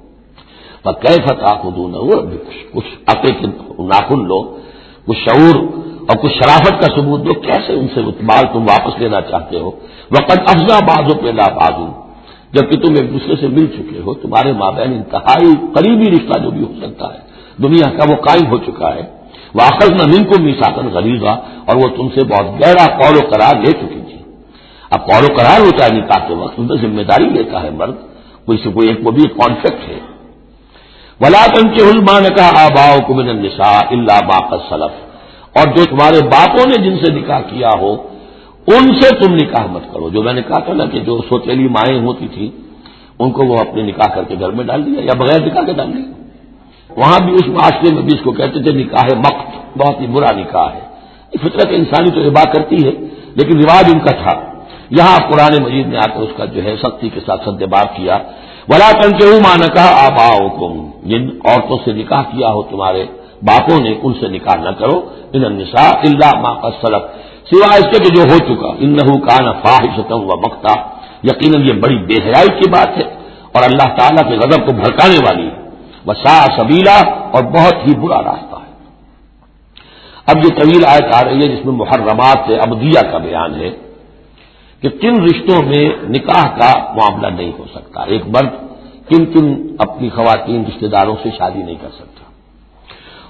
فکیف تاخذونہ، کچھ عقل کے ناخن لو، کچھ شعور اور کچھ شرافت کا ثبوت دو، کیسے ان سے مال تم واپس لینا چاہتے ہو؟ وقد افضى بعضكم الى بعض، جبکہ تم ایک دوسرے سے مل چکے ہو، تمہارے مابین انتہائی قریبی رشتہ جو بھی ہو سکتا ہے دنیا کا وہ قائم ہو چکا ہے۔ واخذنا منکم میثاقا غلیظا، اور وہ تم سے بہت گہرا قول و قرار لے چکی تھی۔ اب قول و قرار ہوتا ہے نکاح کے وقت، ان پر ذمہ داری لیتا ہے مرد، کوئی سے کوئی ایک وہ بھی کانٹریکٹ ہے۔ ولا تنکحوا ما نکح آباؤکم من النساء الا ما قد سلف، اور جو تمہارے باپوں نے جن سے نکاح کیا ہو ان سے تم نکاح مت کرو۔ جو میں نے کہا تھا نا کہ جو سوتیلی مائیں ہوتی تھی ان کو وہ اپنے نکاح کر کے گھر میں ڈال دیا یا بغیر نکاح کے ڈال دیا، وہاں بھی اس معاشرے میں بھی اس کو کہتے تھے نکاح مقت، بہت ہی برا نکاح ہے، فطرت انسانی تو اباح کرتی ہے لیکن رواج ان کا تھا۔ یہاں قرآن مجید نے آ کر اس کا جو ہے سختی کے ساتھ سدباب کیا، ولا تنکحوا ما نکح آباؤکم، جن عورتوں سے نکاح کیا ہو تمہارے باپوں نے ان سے نکاح نہ کرو، من النساء الا ما قد سلف، سوائے اس کے کہ جو ہو چکا، انہ کان فاحشۃ و مقتا، یقیناً یہ بڑی بے حیائی کی بات ہے اور اللہ تعالیٰ کے غضب کو بھڑکانے والی ہے، وساء سبیلا، اور بہت ہی برا راستہ ہے۔ اب یہ طویل آیت آ رہی ہے جس میں محرمات عبدیہ کا بیان ہے کہ کن رشتوں میں نکاح کا معاملہ نہیں ہو سکتا، ایک مرد کن کن اپنی خواتین رشتہ داروں سے شادی نہیں کر سکتا۔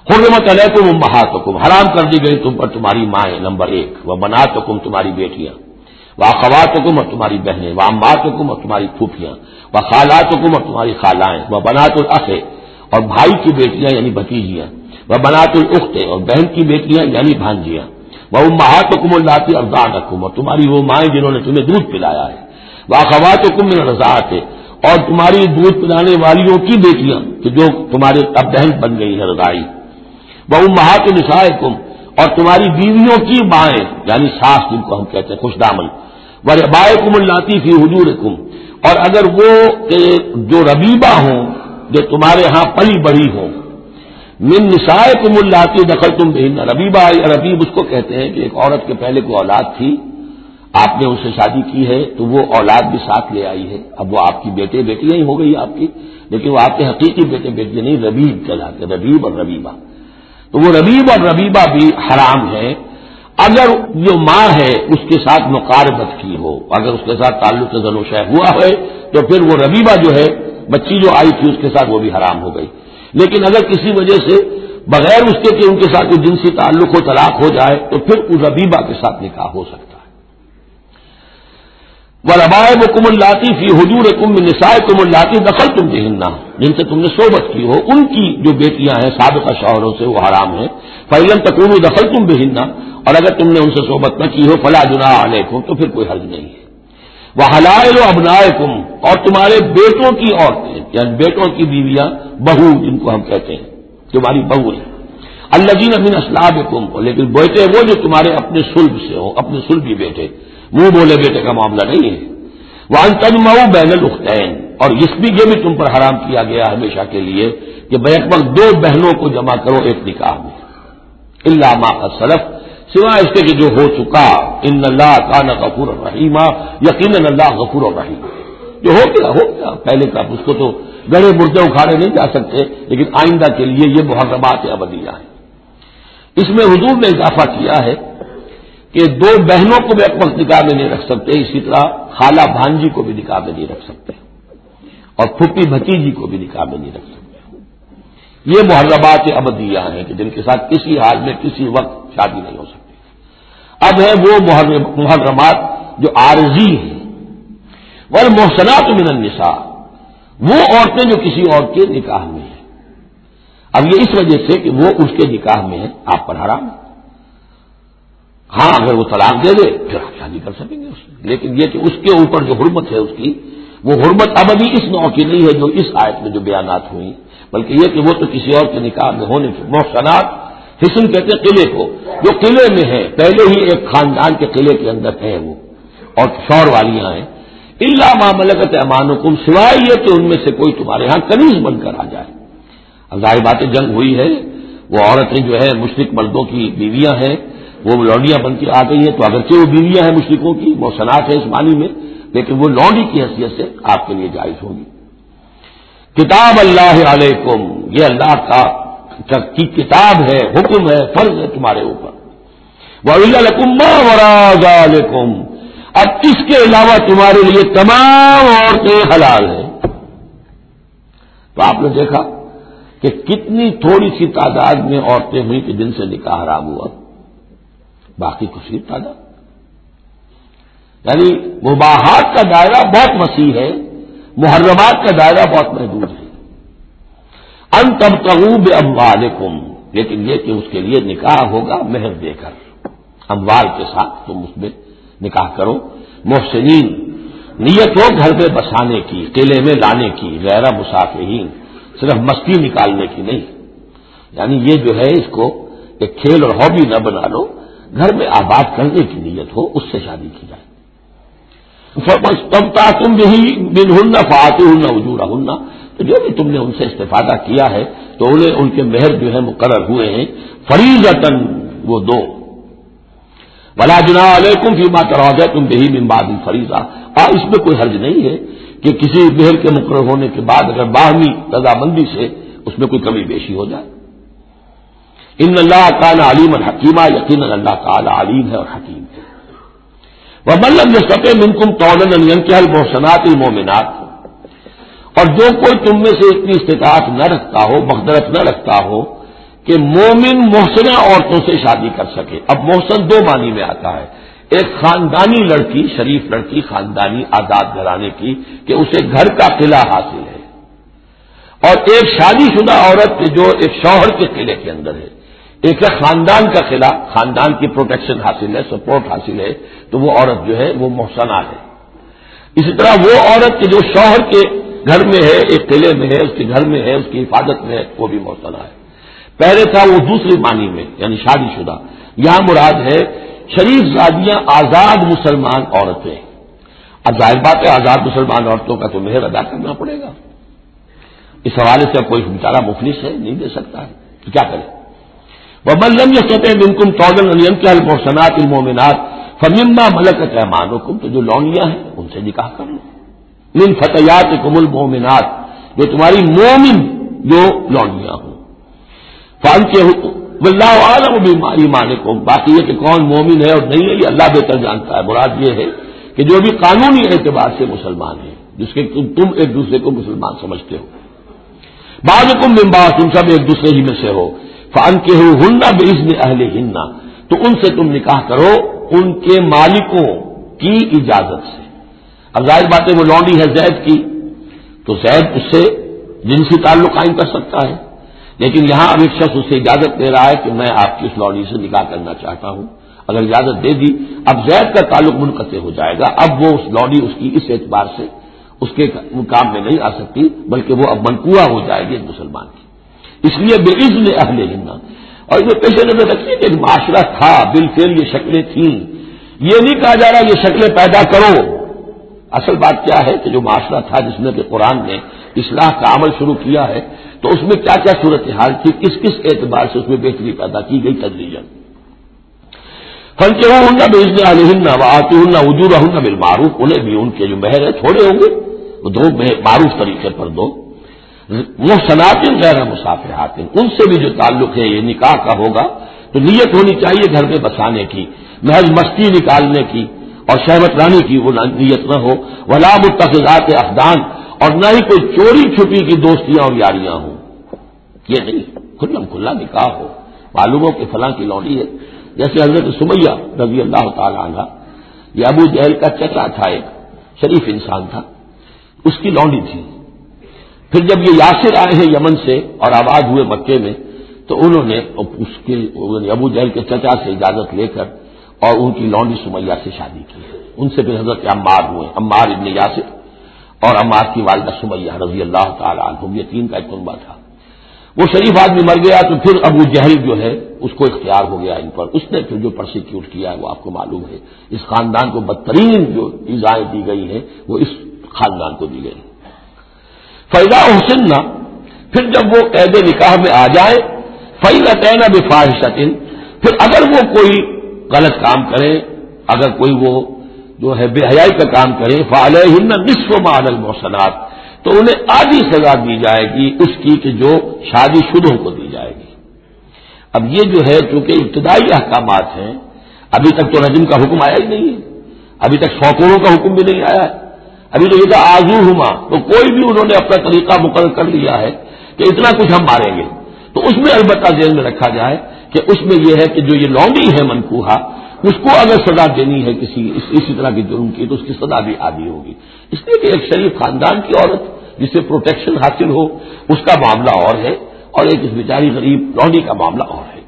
حرمت علیکم امہاتکم، حرام کر دی گئی تم پر تمہاری مائیں، نمبر ایک، و بناتکم تمہاری بیٹیاں، و اخواتکم اور تمہاری بہنیں، و عماتکم اور تمہاری پھوپھیاں، و خالاتکم اور تمہاری خالائیں، و بنات الاخ اور بھائی کی بیٹیاں یعنی بھتیجیاں، و بنات الاخت اور بہن کی بیٹیاں یعنی بھانجیاں، و امہاتکم اللاتی ارضعنکم اور تمہاری وہ مائیں جنہوں نے تمہیں دودھ پلایا ہے، و اخواتکم من الرضاعۃ اور تمہاری دودھ پلانے والیوں کی بیٹیاں کہ جو تمہارے اب بہن بن گئی ہے رضاعی، وہ امہات نسائکم اور تمہاری بیویوں کی مائیں یعنی ساس جن کو ہم کہتے ہیں خوش دامن، وربائکم اللاتی فی حجورکم اور اگر وہ جو ربیبہ ہوں جو تمہارے ہاں پلی بڑھی ہوں، من نسائکم اللاتی دخلتم بہن، ربیبہ ربیب اس کو کہتے ہیں کہ ایک عورت کے پہلے کوئی اولاد تھی، آپ نے اس سے شادی کی ہے تو وہ اولاد بھی ساتھ لے آئی ہے، اب وہ آپ کی بیٹے بیٹیاں ہی ہو گئی آپ کی، لیکن وہ آپ کے حقیقی بیٹے بیٹیاں نہیں، ربیب کہلاتے، ربیب اور ربیبہ، تو وہ ربیب اور ربیبہ بھی حرام ہے اگر جو ماں ہے اس کے ساتھ مقاربت کی ہو، اگر اس کے ساتھ تعلق زن و شہ ہوا ہے تو پھر وہ ربیبہ جو ہے بچی جو آئی تھی اس کے ساتھ وہ بھی حرام ہو گئی، لیکن اگر کسی وجہ سے بغیر اس کے کہ ان کے ساتھ کوئی جنسی تعلق ہو طلاق ہو جائے تو پھر اس ربیبہ کے ساتھ نکاح ہو سکتا ہے۔ وَرَبَائِبُكُمُ اللَّاتِي فِي حُجُورِكُم مِّن نِّسَائِكُمُ اللَّاتِي دَخَلْتُم بِهِنَّ جن سے تم نے صحبت کی ہو ان کی جو بیٹیاں ہیں سابقہ شوہروں سے وہ حرام ہیں، فَإِن لَّمْ تَكُونُوا دَخَلْتُم بِهِنَّ اور اگر تم نے ان سے صحبت نہ کی ہو فَلَا جُنَاحَ عَلَيْكُمْ تو پھر کوئی حرج نہیں ہے۔ وَحَلَائِلُ أَبْنَائِكُمْ اور تمہارے بیٹوں کی عورتیں یعنی بیٹوں کی بیویاں، بہو جن کو ہم کہتے ہیں تمہاری بہو ہیں، الَّذِينَ مِنْ أَصْلَابِكُمْ لیکن بیٹے وہ جو تمہارے اپنے صلب سے ہوں، اپنے صلبی بیٹے، منہ بولے بیٹے کا معاملہ نہیں ہے۔ وَأَن تَجْمَعُوا بَيْنَ الْأُخْتَيْنِ اور اس بھی یہ بھی تم پر حرام کیا گیا ہمیشہ کے لیے کہ بیک وقت دو بہنوں کو جمع کرو ایک نکاح میں، إِلَّا مَا قَدْ سَلَفَ سوائے اس کے کہ جو ہو چکا، ان اللہ کان غفور الرحیم یقیناً اللہ غفور الرحیم، جو ہو گیا ہو گیا پہلے کا، اس کو تو گڑے مردے اکھاڑے نہیں جا سکتے، لیکن آئندہ کے لیے یہ محرمات ابدیہ ہیں۔ اس میں حضور نے اضافہ کیا ہے کہ دو بہنوں کو بھی ایک وقت نکاح میں نہیں رکھ سکتے، اسی طرح خالہ بھانجی کو بھی نکاح میں نہیں رکھ سکتے اور پھوپھی بھتیجی کو بھی نکاح میں نہیں رکھ سکتے۔ یہ محرمات ابدیہ ہیں کہ جن کے ساتھ کسی حال میں کسی وقت شادی نہیں ہو سکتی۔ اب ہے وہ محرمات جو عارضی ہیں، والمحصنات من النساء وہ عورتیں جو کسی اور کے نکاح میں ہیں، اب یہ اس وجہ سے کہ وہ اس کے نکاح میں ہے آپ پر حرام ہے، ہاں اگر وہ طلاق دے دے پھر آپ شادی کر سکیں گے اس سے، لیکن یہ کہ اس کے اوپر جو حرمت ہے اس کی وہ حرمت ابدی اس نوع کی نہیں ہے جو اس آیت میں جو بیانات ہوئی، بلکہ یہ کہ وہ تو کسی اور کے نکاح میں ہونے سے محصنات، حسن کہتے ہیں قلعے کو، جو قلعے میں ہے پہلے ہی ایک خاندان کے قلعے کے اندر ہے وہ اور شور والیاں ہیں، الا ما ملکت ایمانکم سوائے یہ کہ ان میں سے کوئی تمہارے ہاں کنیز بن کر آ جائے۔ اب ظاہر بات ہے جنگ ہوئی ہے، وہ عورتیں جو ہے مشرک مردوں کی بیویاں ہیں، وہ لونڈیاں بن کے آ گئی ہیں، تو اگرچہ وہ بیویاں ہیں مشرکوں کی، محصنات ہیں اس معنی میں، لیکن وہ لونڈی کی حیثیت سے آپ کے لیے جائز ہوگی۔ کتاب اللہ علیکم یہ اللہ کا کی کتاب ہے، حکم ہے، فرض ہے تمہارے اوپر۔ وَأُحِلَّ لَكُم مَّا وَرَاءَ ذَٰلِكُمْ اب اس کے علاوہ تمہارے لیے تمام عورتیں حلال ہیں۔ تو آپ نے دیکھا کہ کتنی تھوڑی سی تعداد میں عورتیں ہوئیں کہ جن سے نکاح حرام ہوا، باقی کثیر تعداد، یعنی مباحات کا دائرہ بہت وسیع ہے، محرمات کا دائرہ بہت محدود ہے۔ ان تبتغوا باموالکم لیکن یہ کہ اس کے لیے نکاح ہوگا مہر دے کر، اموال کے ساتھ تم اس میں نکاح کرو، محسنین نیت ہو گھر میں بسانے کی، قلعے میں لانے کی، غیر مسافرین صرف مستی نکالنے کی نہیں، یعنی یہ جو ہے اس کو ایک کھیل اور ہابی نہ بنا لو، گھر میں آباد کرنے کی نیت ہو اس سے شادی کی جائے۔ فَاسْتَمْتَعْتُمْ بِهِ مِنْهُنَّ فَآتُوهُنَّ أُجُورَهُنَّ تو جو بھی تم نے ان سے استفادہ کیا ہے تو انہیں ان کے مہر جو ہے مقرر ہوئے ہیں، فریضۃً وہ دو، وَلَا جُنَاحَ عَلَيْكُمْ فِيمَا تَرَاضَيْتُمْ بِهِ مِنْ بَعْدِ الْفَرِيضَةِ اور اس میں کوئی حرج نہیں ہے کہ کسی مہر کے مقرر ہونے کے بعد اگر باہمی رضامندی سے اس میں کوئی کمی بیشی ہو جائے۔ ان اللہ کان علیما حکیما یقیناً اللہ تعالی علیم ہے اور حکیم ہے۔ وَمَن لَّمْ يَسْتَطِعْ مِنكُمْ طَوْلًا أَن يَنكِحَ الْمُحْصَنَاتِ الْمُؤْمِنَاتِ اور جو کوئی تم میں سے اتنی استطاعت نہ رکھتا ہو، مقدرت نہ رکھتا ہو کہ مومن محسنہ عورتوں سے شادی کر سکے. اب محسن دو معنی میں آتا ہے. ایک خاندانی لڑکی، شریف لڑکی، خاندانی آزاد گھرانے کی کہ اسے گھر کا قلعہ حاصل ہے، اور ایک شادی شدہ عورت جو ایک شوہر کے قلعے کے اندر ہے. ایک ہے خاندان کا قلعہ، خاندان کی پروٹیکشن حاصل ہے، سپورٹ حاصل ہے، تو وہ عورت جو ہے وہ محسنہ ہے. اسی طرح وہ عورت کہ جو شوہر کے گھر میں ہے، ایک قلعے میں ہے، اس کے گھر میں ہے، اس کی حفاظت میں ہے، وہ بھی محسنہ ہے. پہلے تھا وہ دوسری معنی میں یعنی شادی شدہ. یہاں مراد ہے شریف زادیاں، آزاد مسلمان عورتیں. اب ظاہر بات ہے آزاد مسلمان عورتوں کا تو مہر ادا کرنا پڑے گا. اس حوالے سے اب کوئی بیچارہ مفلس ہے، نہیں دے سکتا ہے تو کیا کرے. وَمَن لَّمْ يَسْتَطِعْ مِنكُمْ طَوْلًا أَن يَنكِحَ الْمُحْصَنَاتِ الْمُؤْمِنَاتِ فَمِمَّا مَلَكَتْ أَيْمَانُكُمْ، تو جو لونیاں ہیں ان سے نکاح کر لو. مِن فَتَيَاتِكُمُ الْمُؤْمِنَاتِ، جو تمہاری مومن جو لونیاں ہوں. فَأَنكِحُوا وَاللَّهُ أَعْلَمُ بِإِيمَانِكُمْ، باقی یہ کہ کون مومن ہے اور نہیں ہے یہ اللہ بہتر جانتا ہے. مراد یہ ہے کہ جو بھی قانونی اعتبار سے مسلمان ہیں، جس کے تم ایک دوسرے کو مسلمان سمجھتے ہو. بعضکم من بعض، تم سب ایک دوسرے ہی میں سے ہو. فَأَنكِحُوهُنَّ بِإِذْنِ أَهْلِهِنَّ، تو ان سے تم نکاح کرو ان کے مالکوں کی اجازت سے. اب ظاہر بات ہے وہ لونڈی ہے زید کی، تو زید اس سے جنسی تعلق قائم کر سکتا ہے، لیکن یہاں اب ایک شخص اس سے اجازت دے رہا ہے کہ میں آپ کی اس لونڈی سے نکاح کرنا چاہتا ہوں. اگر اجازت دے دی اب زید کا تعلق منقطع ہو جائے گا. اب وہ اس لونڈی اس کی اس اعتبار سے اس کے مقام میں نہیں آ سکتی، بلکہ وہ اب منقوع ہو جائے گی ایک مسلمان کی. اس لیے بِإِذْنِ أَهْلِهِنَّ. اور یہ پیش نظر رکھیے کہ ایک معاشرہ تھا، بالفعل یہ شکلیں تھیں. یہ نہیں کہا جا رہا یہ شکلیں پیدا کرو. اصل بات کیا ہے کہ جو معاشرہ تھا جس میں کہ قرآن نے اصلاح کا عمل شروع کیا ہے، تو اس میں کیا کیا صورتحال تھی، کس کس اعتبار سے اس میں بہتری پیدا کی گئی تدریجاً. فَانكِحُوهُنَّ بِإِذْنِ أَهْلِهِنَّ وَآتُوهُنَّ أُجُورَهُنَّ بِالْمَعْرُوفِ، انہیں بھی ان کے جو مہر ہے تھوڑے ہوں گے وہ دو معروف طریقے پر دو. محسنات غیر مصافحات، ان سے بھی جو تعلق ہے یہ نکاح کا ہوگا تو نیت ہونی چاہیے گھر میں بسانے کی، محض مستی نکالنے کی اور شہوت رانی کی وہ نیت نہ ہو. ولا متخذات اخدان، اور نہ ہی کوئی چوری چھپی کی دوستیاں اور یاریاں ہوں. یہ نہیں، کھلم کھلا نکاح ہو. معلوم ہو کہ فلاں کی لونڈی ہے، جیسے حضرت سمیہ رضی اللہ تعالی عنہ، یہ ابو جہل کا چچا تھا، ایک شریف انسان تھا، اس کی لونڈی تھی. پھر جب یہ یاسر آئے ہیں یمن سے اور آباد ہوئے مکے میں، تو انہوں نے اس کے ابو جہل کے چچا سے اجازت لے کر اور ان کی لونڈی سمیہ سے شادی کی. ان سے پھر حضرت عمار ہوئے، عمار ابن یاسر اور عمار کی والدہ سمیہ رضی اللہ تعالی عنہم، یہ تین کا ایک کنبہ تھا. وہ شریف آدمی مر گیا تو پھر ابو جہل جو ہے اس کو اختیار ہو گیا ان پر. اس نے پھر جو پرسیکیوٹ کیا ہے وہ آپ کو معلوم ہے. اس خاندان کو بدترین جو ایذائیں دی گئی ہیں وہ اس خاندان کو دی گئی. فَإِذَا أُحْسِنَّ، پھر جب وہ قید نکاح میں آ جائے، فَإِنْ أَتَيْنَ بِفَاحِشَةٍ، پھر اگر وہ کوئی غلط کام کرے، اگر کوئی وہ جو ہے بے حیائی کا کام کرے، فَعَلَيْهِنَّ نِصْفُ مَا عَلَى الْمُحْصَنَاتِ، تو انہیں آدھی سزا دی جائے گی اس کی کہ جو شادی شدوں کو دی جائے گی. اب یہ جو ہے چونکہ ابتدائی احکامات ہیں، ابھی تک تو رجم کا حکم آیا ہی نہیں ہے، ابھی تک سوکوروں کا حکم بھی نہیں آیا ہے. ابھی تو یہ تھا آزوہما، تو کوئی بھی انہوں نے اپنا طریقہ مقرر کر لیا ہے کہ اتنا کچھ ہم ماریں گے. تو اس میں البتہ ذہن میں رکھا جائے کہ اس میں یہ ہے کہ جو یہ لونڈی ہے منکوحہ، اس کو اگر سزا دینی ہے کسی اس اسی طرح کی جرم کی تو اس کی سزا بھی عادی ہوگی. اس لیے کہ ایک شریف خاندان کی عورت جسے پروٹیکشن حاصل ہو اس کا معاملہ اور ہے، اور ایک اس بیچاری غریب لونڈی کا معاملہ اور ہے.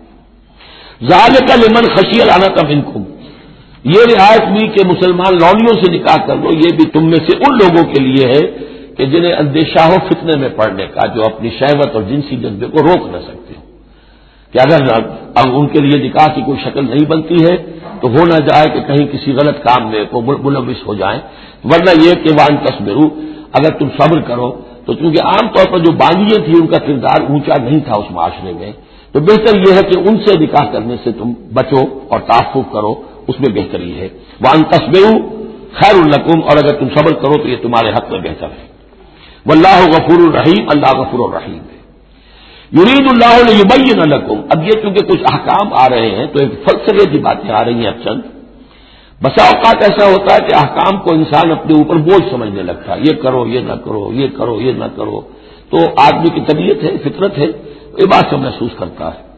ذالک لمن خشی العنۃ منکم، یہ رعایت بھی کہ مسلمان لونڈیوں سے نکاح کر لو، یہ بھی تم میں سے ان لوگوں کے لیے ہے کہ جنہیں اندیشہ ہو فتنے میں پڑنے کا، جو اپنی شہوت اور جنسی جذبے کو روک نہ سکتے ہو، کہ اگر اب ان کے لیے نکاح کی کوئی شکل نہیں بنتی ہے تو ہو نہ جائے کہ کہیں کسی غلط کام میں کو ملوث ہو جائیں. ورنہ یہ کہ وان تصبروا، اگر تم صبر کرو تو چونکہ عام طور پر جو باندیاں تھیں ان کا کردار اونچا نہیں تھا اس معاشرے میں، تو بہتر یہ ہے کہ ان سے نکاح کرنے سے تم بچو اور تعفف کرو، اس میں بہتری ہے. وان تصبروا خیر لکم، اور اگر تم صبر کرو تو یہ تمہارے حق میں بہتر ہے. واللہ غفور الرحیم، اللہ غفور الرحیم ہے. یرید اللہ لیبین لکم، اب یہ چونکہ کچھ احکام آ رہے ہیں تو ایک فلسفے کی باتیں آ رہی ہیں. اب چند بسا اوقات ایسا ہوتا ہے کہ احکام کو انسان اپنے اوپر بوجھ سمجھنے لگتا ہے، یہ کرو یہ نہ کرو، یہ کرو یہ نہ کرو، تو آدمی کی طبیعت ہے، فطرت ہے، یہ بات سے محسوس کرتا ہے.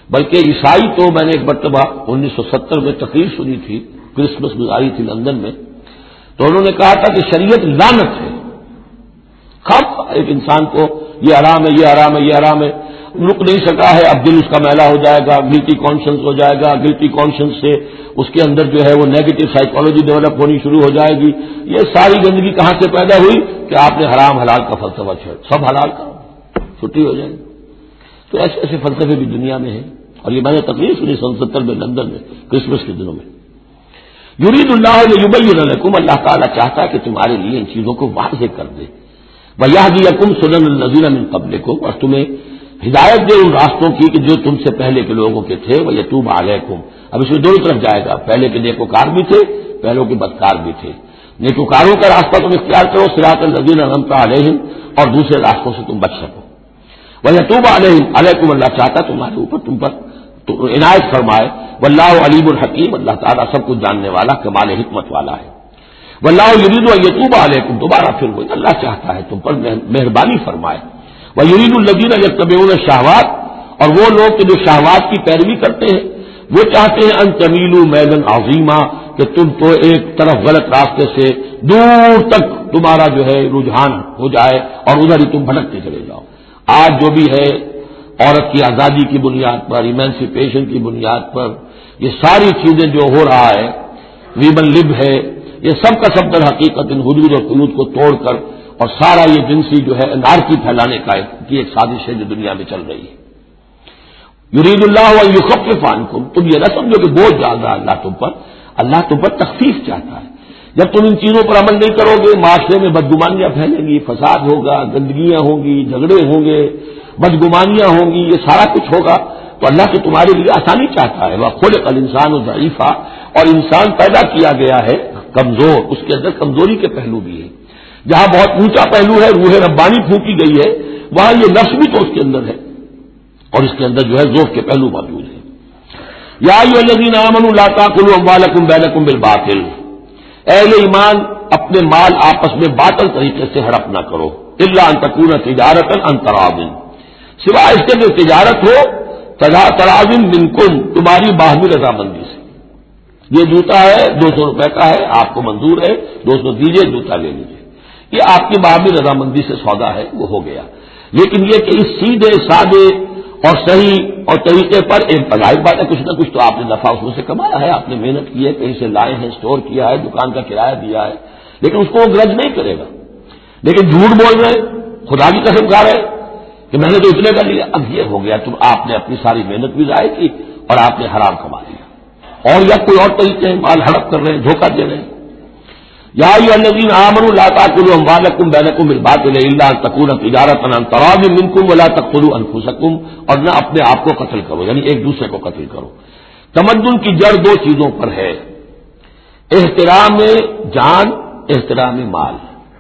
بلکہ عیسائی تو میں نے ایک مرتبہ انیس سو ستر میں تقریر سنی تھی، کرسمس گزاری تھی لندن میں، تو انہوں نے کہا تھا کہ شریعت لعنت ہے. خب ایک انسان کو یہ حرام ہے، یہ حرام ہے، یہ حرام ہے، رک نہیں سکا ہے، اب دل اس کا میلا ہو جائے گا، گلٹی کانشنس ہو جائے گا، گلٹی کانشنس سے اس کے اندر جو ہے وہ نیگیٹو سائیکالوجی ڈیولپ ہونی شروع ہو جائے گی. یہ ساری گندگی کہاں سے پیدا ہوئی کہ آپ نے حرام حلال کا فلسفہ چھوڑ، سب حلال کرو، چھٹی ہو جائے گی. تو ایسے ایسے فلسفے بھی دنیا میں ہیں، اور یہ میں نے تقریر سنی سن ستر میں لندن میں کرسمس کے دنوں میں. یرید اللہ لیبین لکم، اللہ تعالیٰ چاہتا ہے کہ تمہارے لیے ان چیزوں کو واضح کر دے. وَیَہْدِیَکُمْ سُنَنَ الَّذِینَ مِن قَبْلِکُم، اور تمہیں ہدایت دے ان راستوں کی کہ جو تم سے پہلے کے لوگوں کے تھے. وَیَتُوبَ عَلَیکُم، اب اس میں دونوں طرف جائے گا، پہلے کے نیکوکار بھی تھے، پہلوں کے بدکار بھی تھے. نیکوکاروں کا راستہ تم اختیار کرو، صراط الذین انعمت علیہم، اور دوسرے راستوں سے تم بچ سکو. وَیَتُوبَ عَلَیہم، علیکم، اللہ چاہتا تمہارے اوپر، تم پر تو عنایت فرمائے. واللہ علیم الحکیم، اللہ تعالیٰ سب کچھ جاننے والا، کمال حکمت والا ہے. واللہ یرید ان یتوب علیکم، دوبارہ پھر وہی اللہ چاہتا ہے تم پر مہربانی فرمائے. ویرید الذین یتبعون الشہوات، اور وہ لوگ کہ جو شہوات کی پیروی کرتے ہیں وہ چاہتے ہیں ان تمیلوا میلا عظیما، کہ تم تو ایک طرف غلط راستے سے دور تک تمہارا جو ہے رجحان ہو جائے اور ادھر ہی تم بھٹکتے چلے جاؤ. آج جو بھی ہے عورت کی آزادی کی بنیاد پر، ایمانسیپیشن کی بنیاد پر یہ ساری چیزیں جو ہو رہا ہے، ویمن لب ہے، یہ سب کا سب در حقیقت ان حدود اور قیود کو توڑ کر اور سارا یہ جنسی جو ہے انارکی پھیلانے کا کی ایک سازش ہے جو دنیا میں چل رہی ہے. یرید اللہ ان یخفف عنکم، تم یہ نہ سمجھو کہ بوجھ ڈال رہا اللہ تم پر، اللہ تم پر تخفیف چاہتا ہے. جب تم ان چیزوں پر عمل نہیں کرو گے، معاشرے میں بدگمانیاں پھیلیں گی، فساد ہوگا، گندگیاں ہوں گی، جھگڑے ہوں گے، بدگمانیاں ہوں گی، یہ سارا کچھ ہوگا تو اللہ تو تمہارے لیے آسانی چاہتا ہے. وَخُلِقَ الْإِنسَانُ ضَعِيفًا، اور انسان پیدا کیا گیا ہے کمزور، اس کے اندر کمزوری کے پہلو بھی ہے. جہاں بہت اونچا پہلو ہے، روح ربانی پھونکی گئی ہے، وہاں یہ نفس بھی تو اس کے اندر ہے، اور اس کے اندر جو ہے ذوق کے پہلو موجود ہے. یا ایھا الذین آمنوا لا تأکلوا اموالکم بینکم بالباطل، اے اہل ایمان اپنے مال آپس میں باطل طریقے سے ہڑپ نہ کرو. الا ان تکون تجارۃ عن تراض، سوائے اس کے کہ تجارت ہو تراض منکم، تمہاری باہمی رضامندی سے. یہ جوتا ہے دو سو روپے کا ہے، آپ کو منظور ہے، دو سو دیجیے، جوتا لے لیجیے، یہ آپ کی باہمی رضامندی سے سودا ہے، وہ ہو گیا. لیکن یہ کہ اس سیدھے سادے اور صحیح اور طریقے پر ایک بظاہر بات ہے، کچھ نہ کچھ تو آپ نے نفع اس میں سے کمایا ہے، آپ نے محنت کی ہے، کہیں سے لائے ہیں، اسٹور کیا ہے، دکان کا کرایہ دیا ہے، لیکن اس کو وہ گرج نہیں کرے گا. لیکن جھوٹ بول رہے ہیں، خدا کی قسم کھا رہے ہیں کہ میں نے تو اتنے کا لیا، اب یہ ہو گیا، تم آپ نے اپنی ساری محنت بھی ضائع کی اور آپ نے حرام کما لیا. اور یا کوئی اور طریقے ہیں، مال ہڑپ کر رہے ہیں، دھوکہ دے رہے ہیں. یا ایھا الذین آمنوا لا تأکلوا اموالکم بینکم بالباطل الا ان تکون تجارۃ عن تراض منکم ولا تقتلوا انفسکم، اور نہ اپنے آپ کو قتل کرو، یعنی ایک دوسرے کو قتل کرو. تمدن کی جڑ دو چیزوں پر ہے، احترام جان، احترام مال.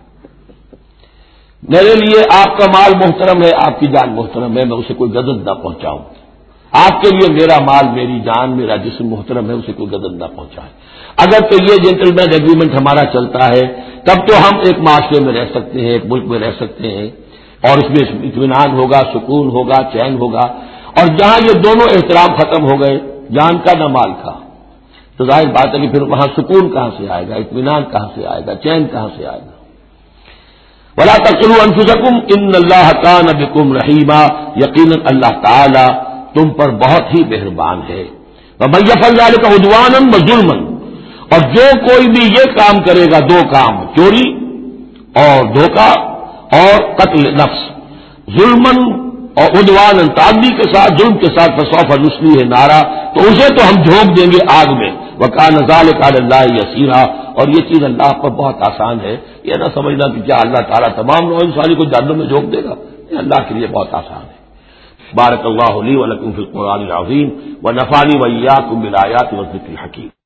میرے لیے آپ کا مال محترم ہے، آپ کی جان محترم ہے، میں اسے کوئی غضب نہ پہنچاؤں. آپ کے لیے میرا مال، میری جان، میرا جسم محترم ہے، اسے کوئی غضب نہ پہنچائے. اگر تو یہ جینٹل مین ایگریمنٹ ہمارا چلتا ہے تب تو ہم ایک معاشرے میں رہ سکتے ہیں، ایک ملک میں رہ سکتے ہیں، اور اس میں اطمینان ہوگا، سکون ہوگا، چین ہوگا. اور جہاں یہ دونوں احترام ختم ہو گئے، جان کا نہ مال کا، تو ظاہر بات ہے کہ پھر وہاں سکون کہاں سے آئے گا، اطمینان کہاں سے آئے گا، چین کہاں سے آئے گا. ولا تقتلوا انفسکم ان اللہ کان بکم رحیما، یقیناً اللہ تعالی تم پر بہت ہی مہربان ہے. ومن یفعل ذلک عدوانا وظلما، اور جو کوئی بھی یہ کام کرے گا، دو کام، چوری اور دھوکہ اور قتل نفس، ظلمن اور عدوانا، تعدی کے ساتھ، ظلم کے ساتھ، فسوف نصلیہ نارا، تو اسے تو ہم جھونک دیں گے آگ میں. وکان ذلک علی اللہ یسیرا، اور یہ چیز اللہ پر بہت آسان ہے. یہ نہ سمجھنا کہ کیا اللہ تعالیٰ تمام نوع انسانی کو جہنم میں جھونک دے گا، یہ اللہ کے لیے بہت آسان ہے. بارک اللہ لی ولکم فی القرآن العظیم ونفعنی وإیاکم بالآیات والذکر الحکیم.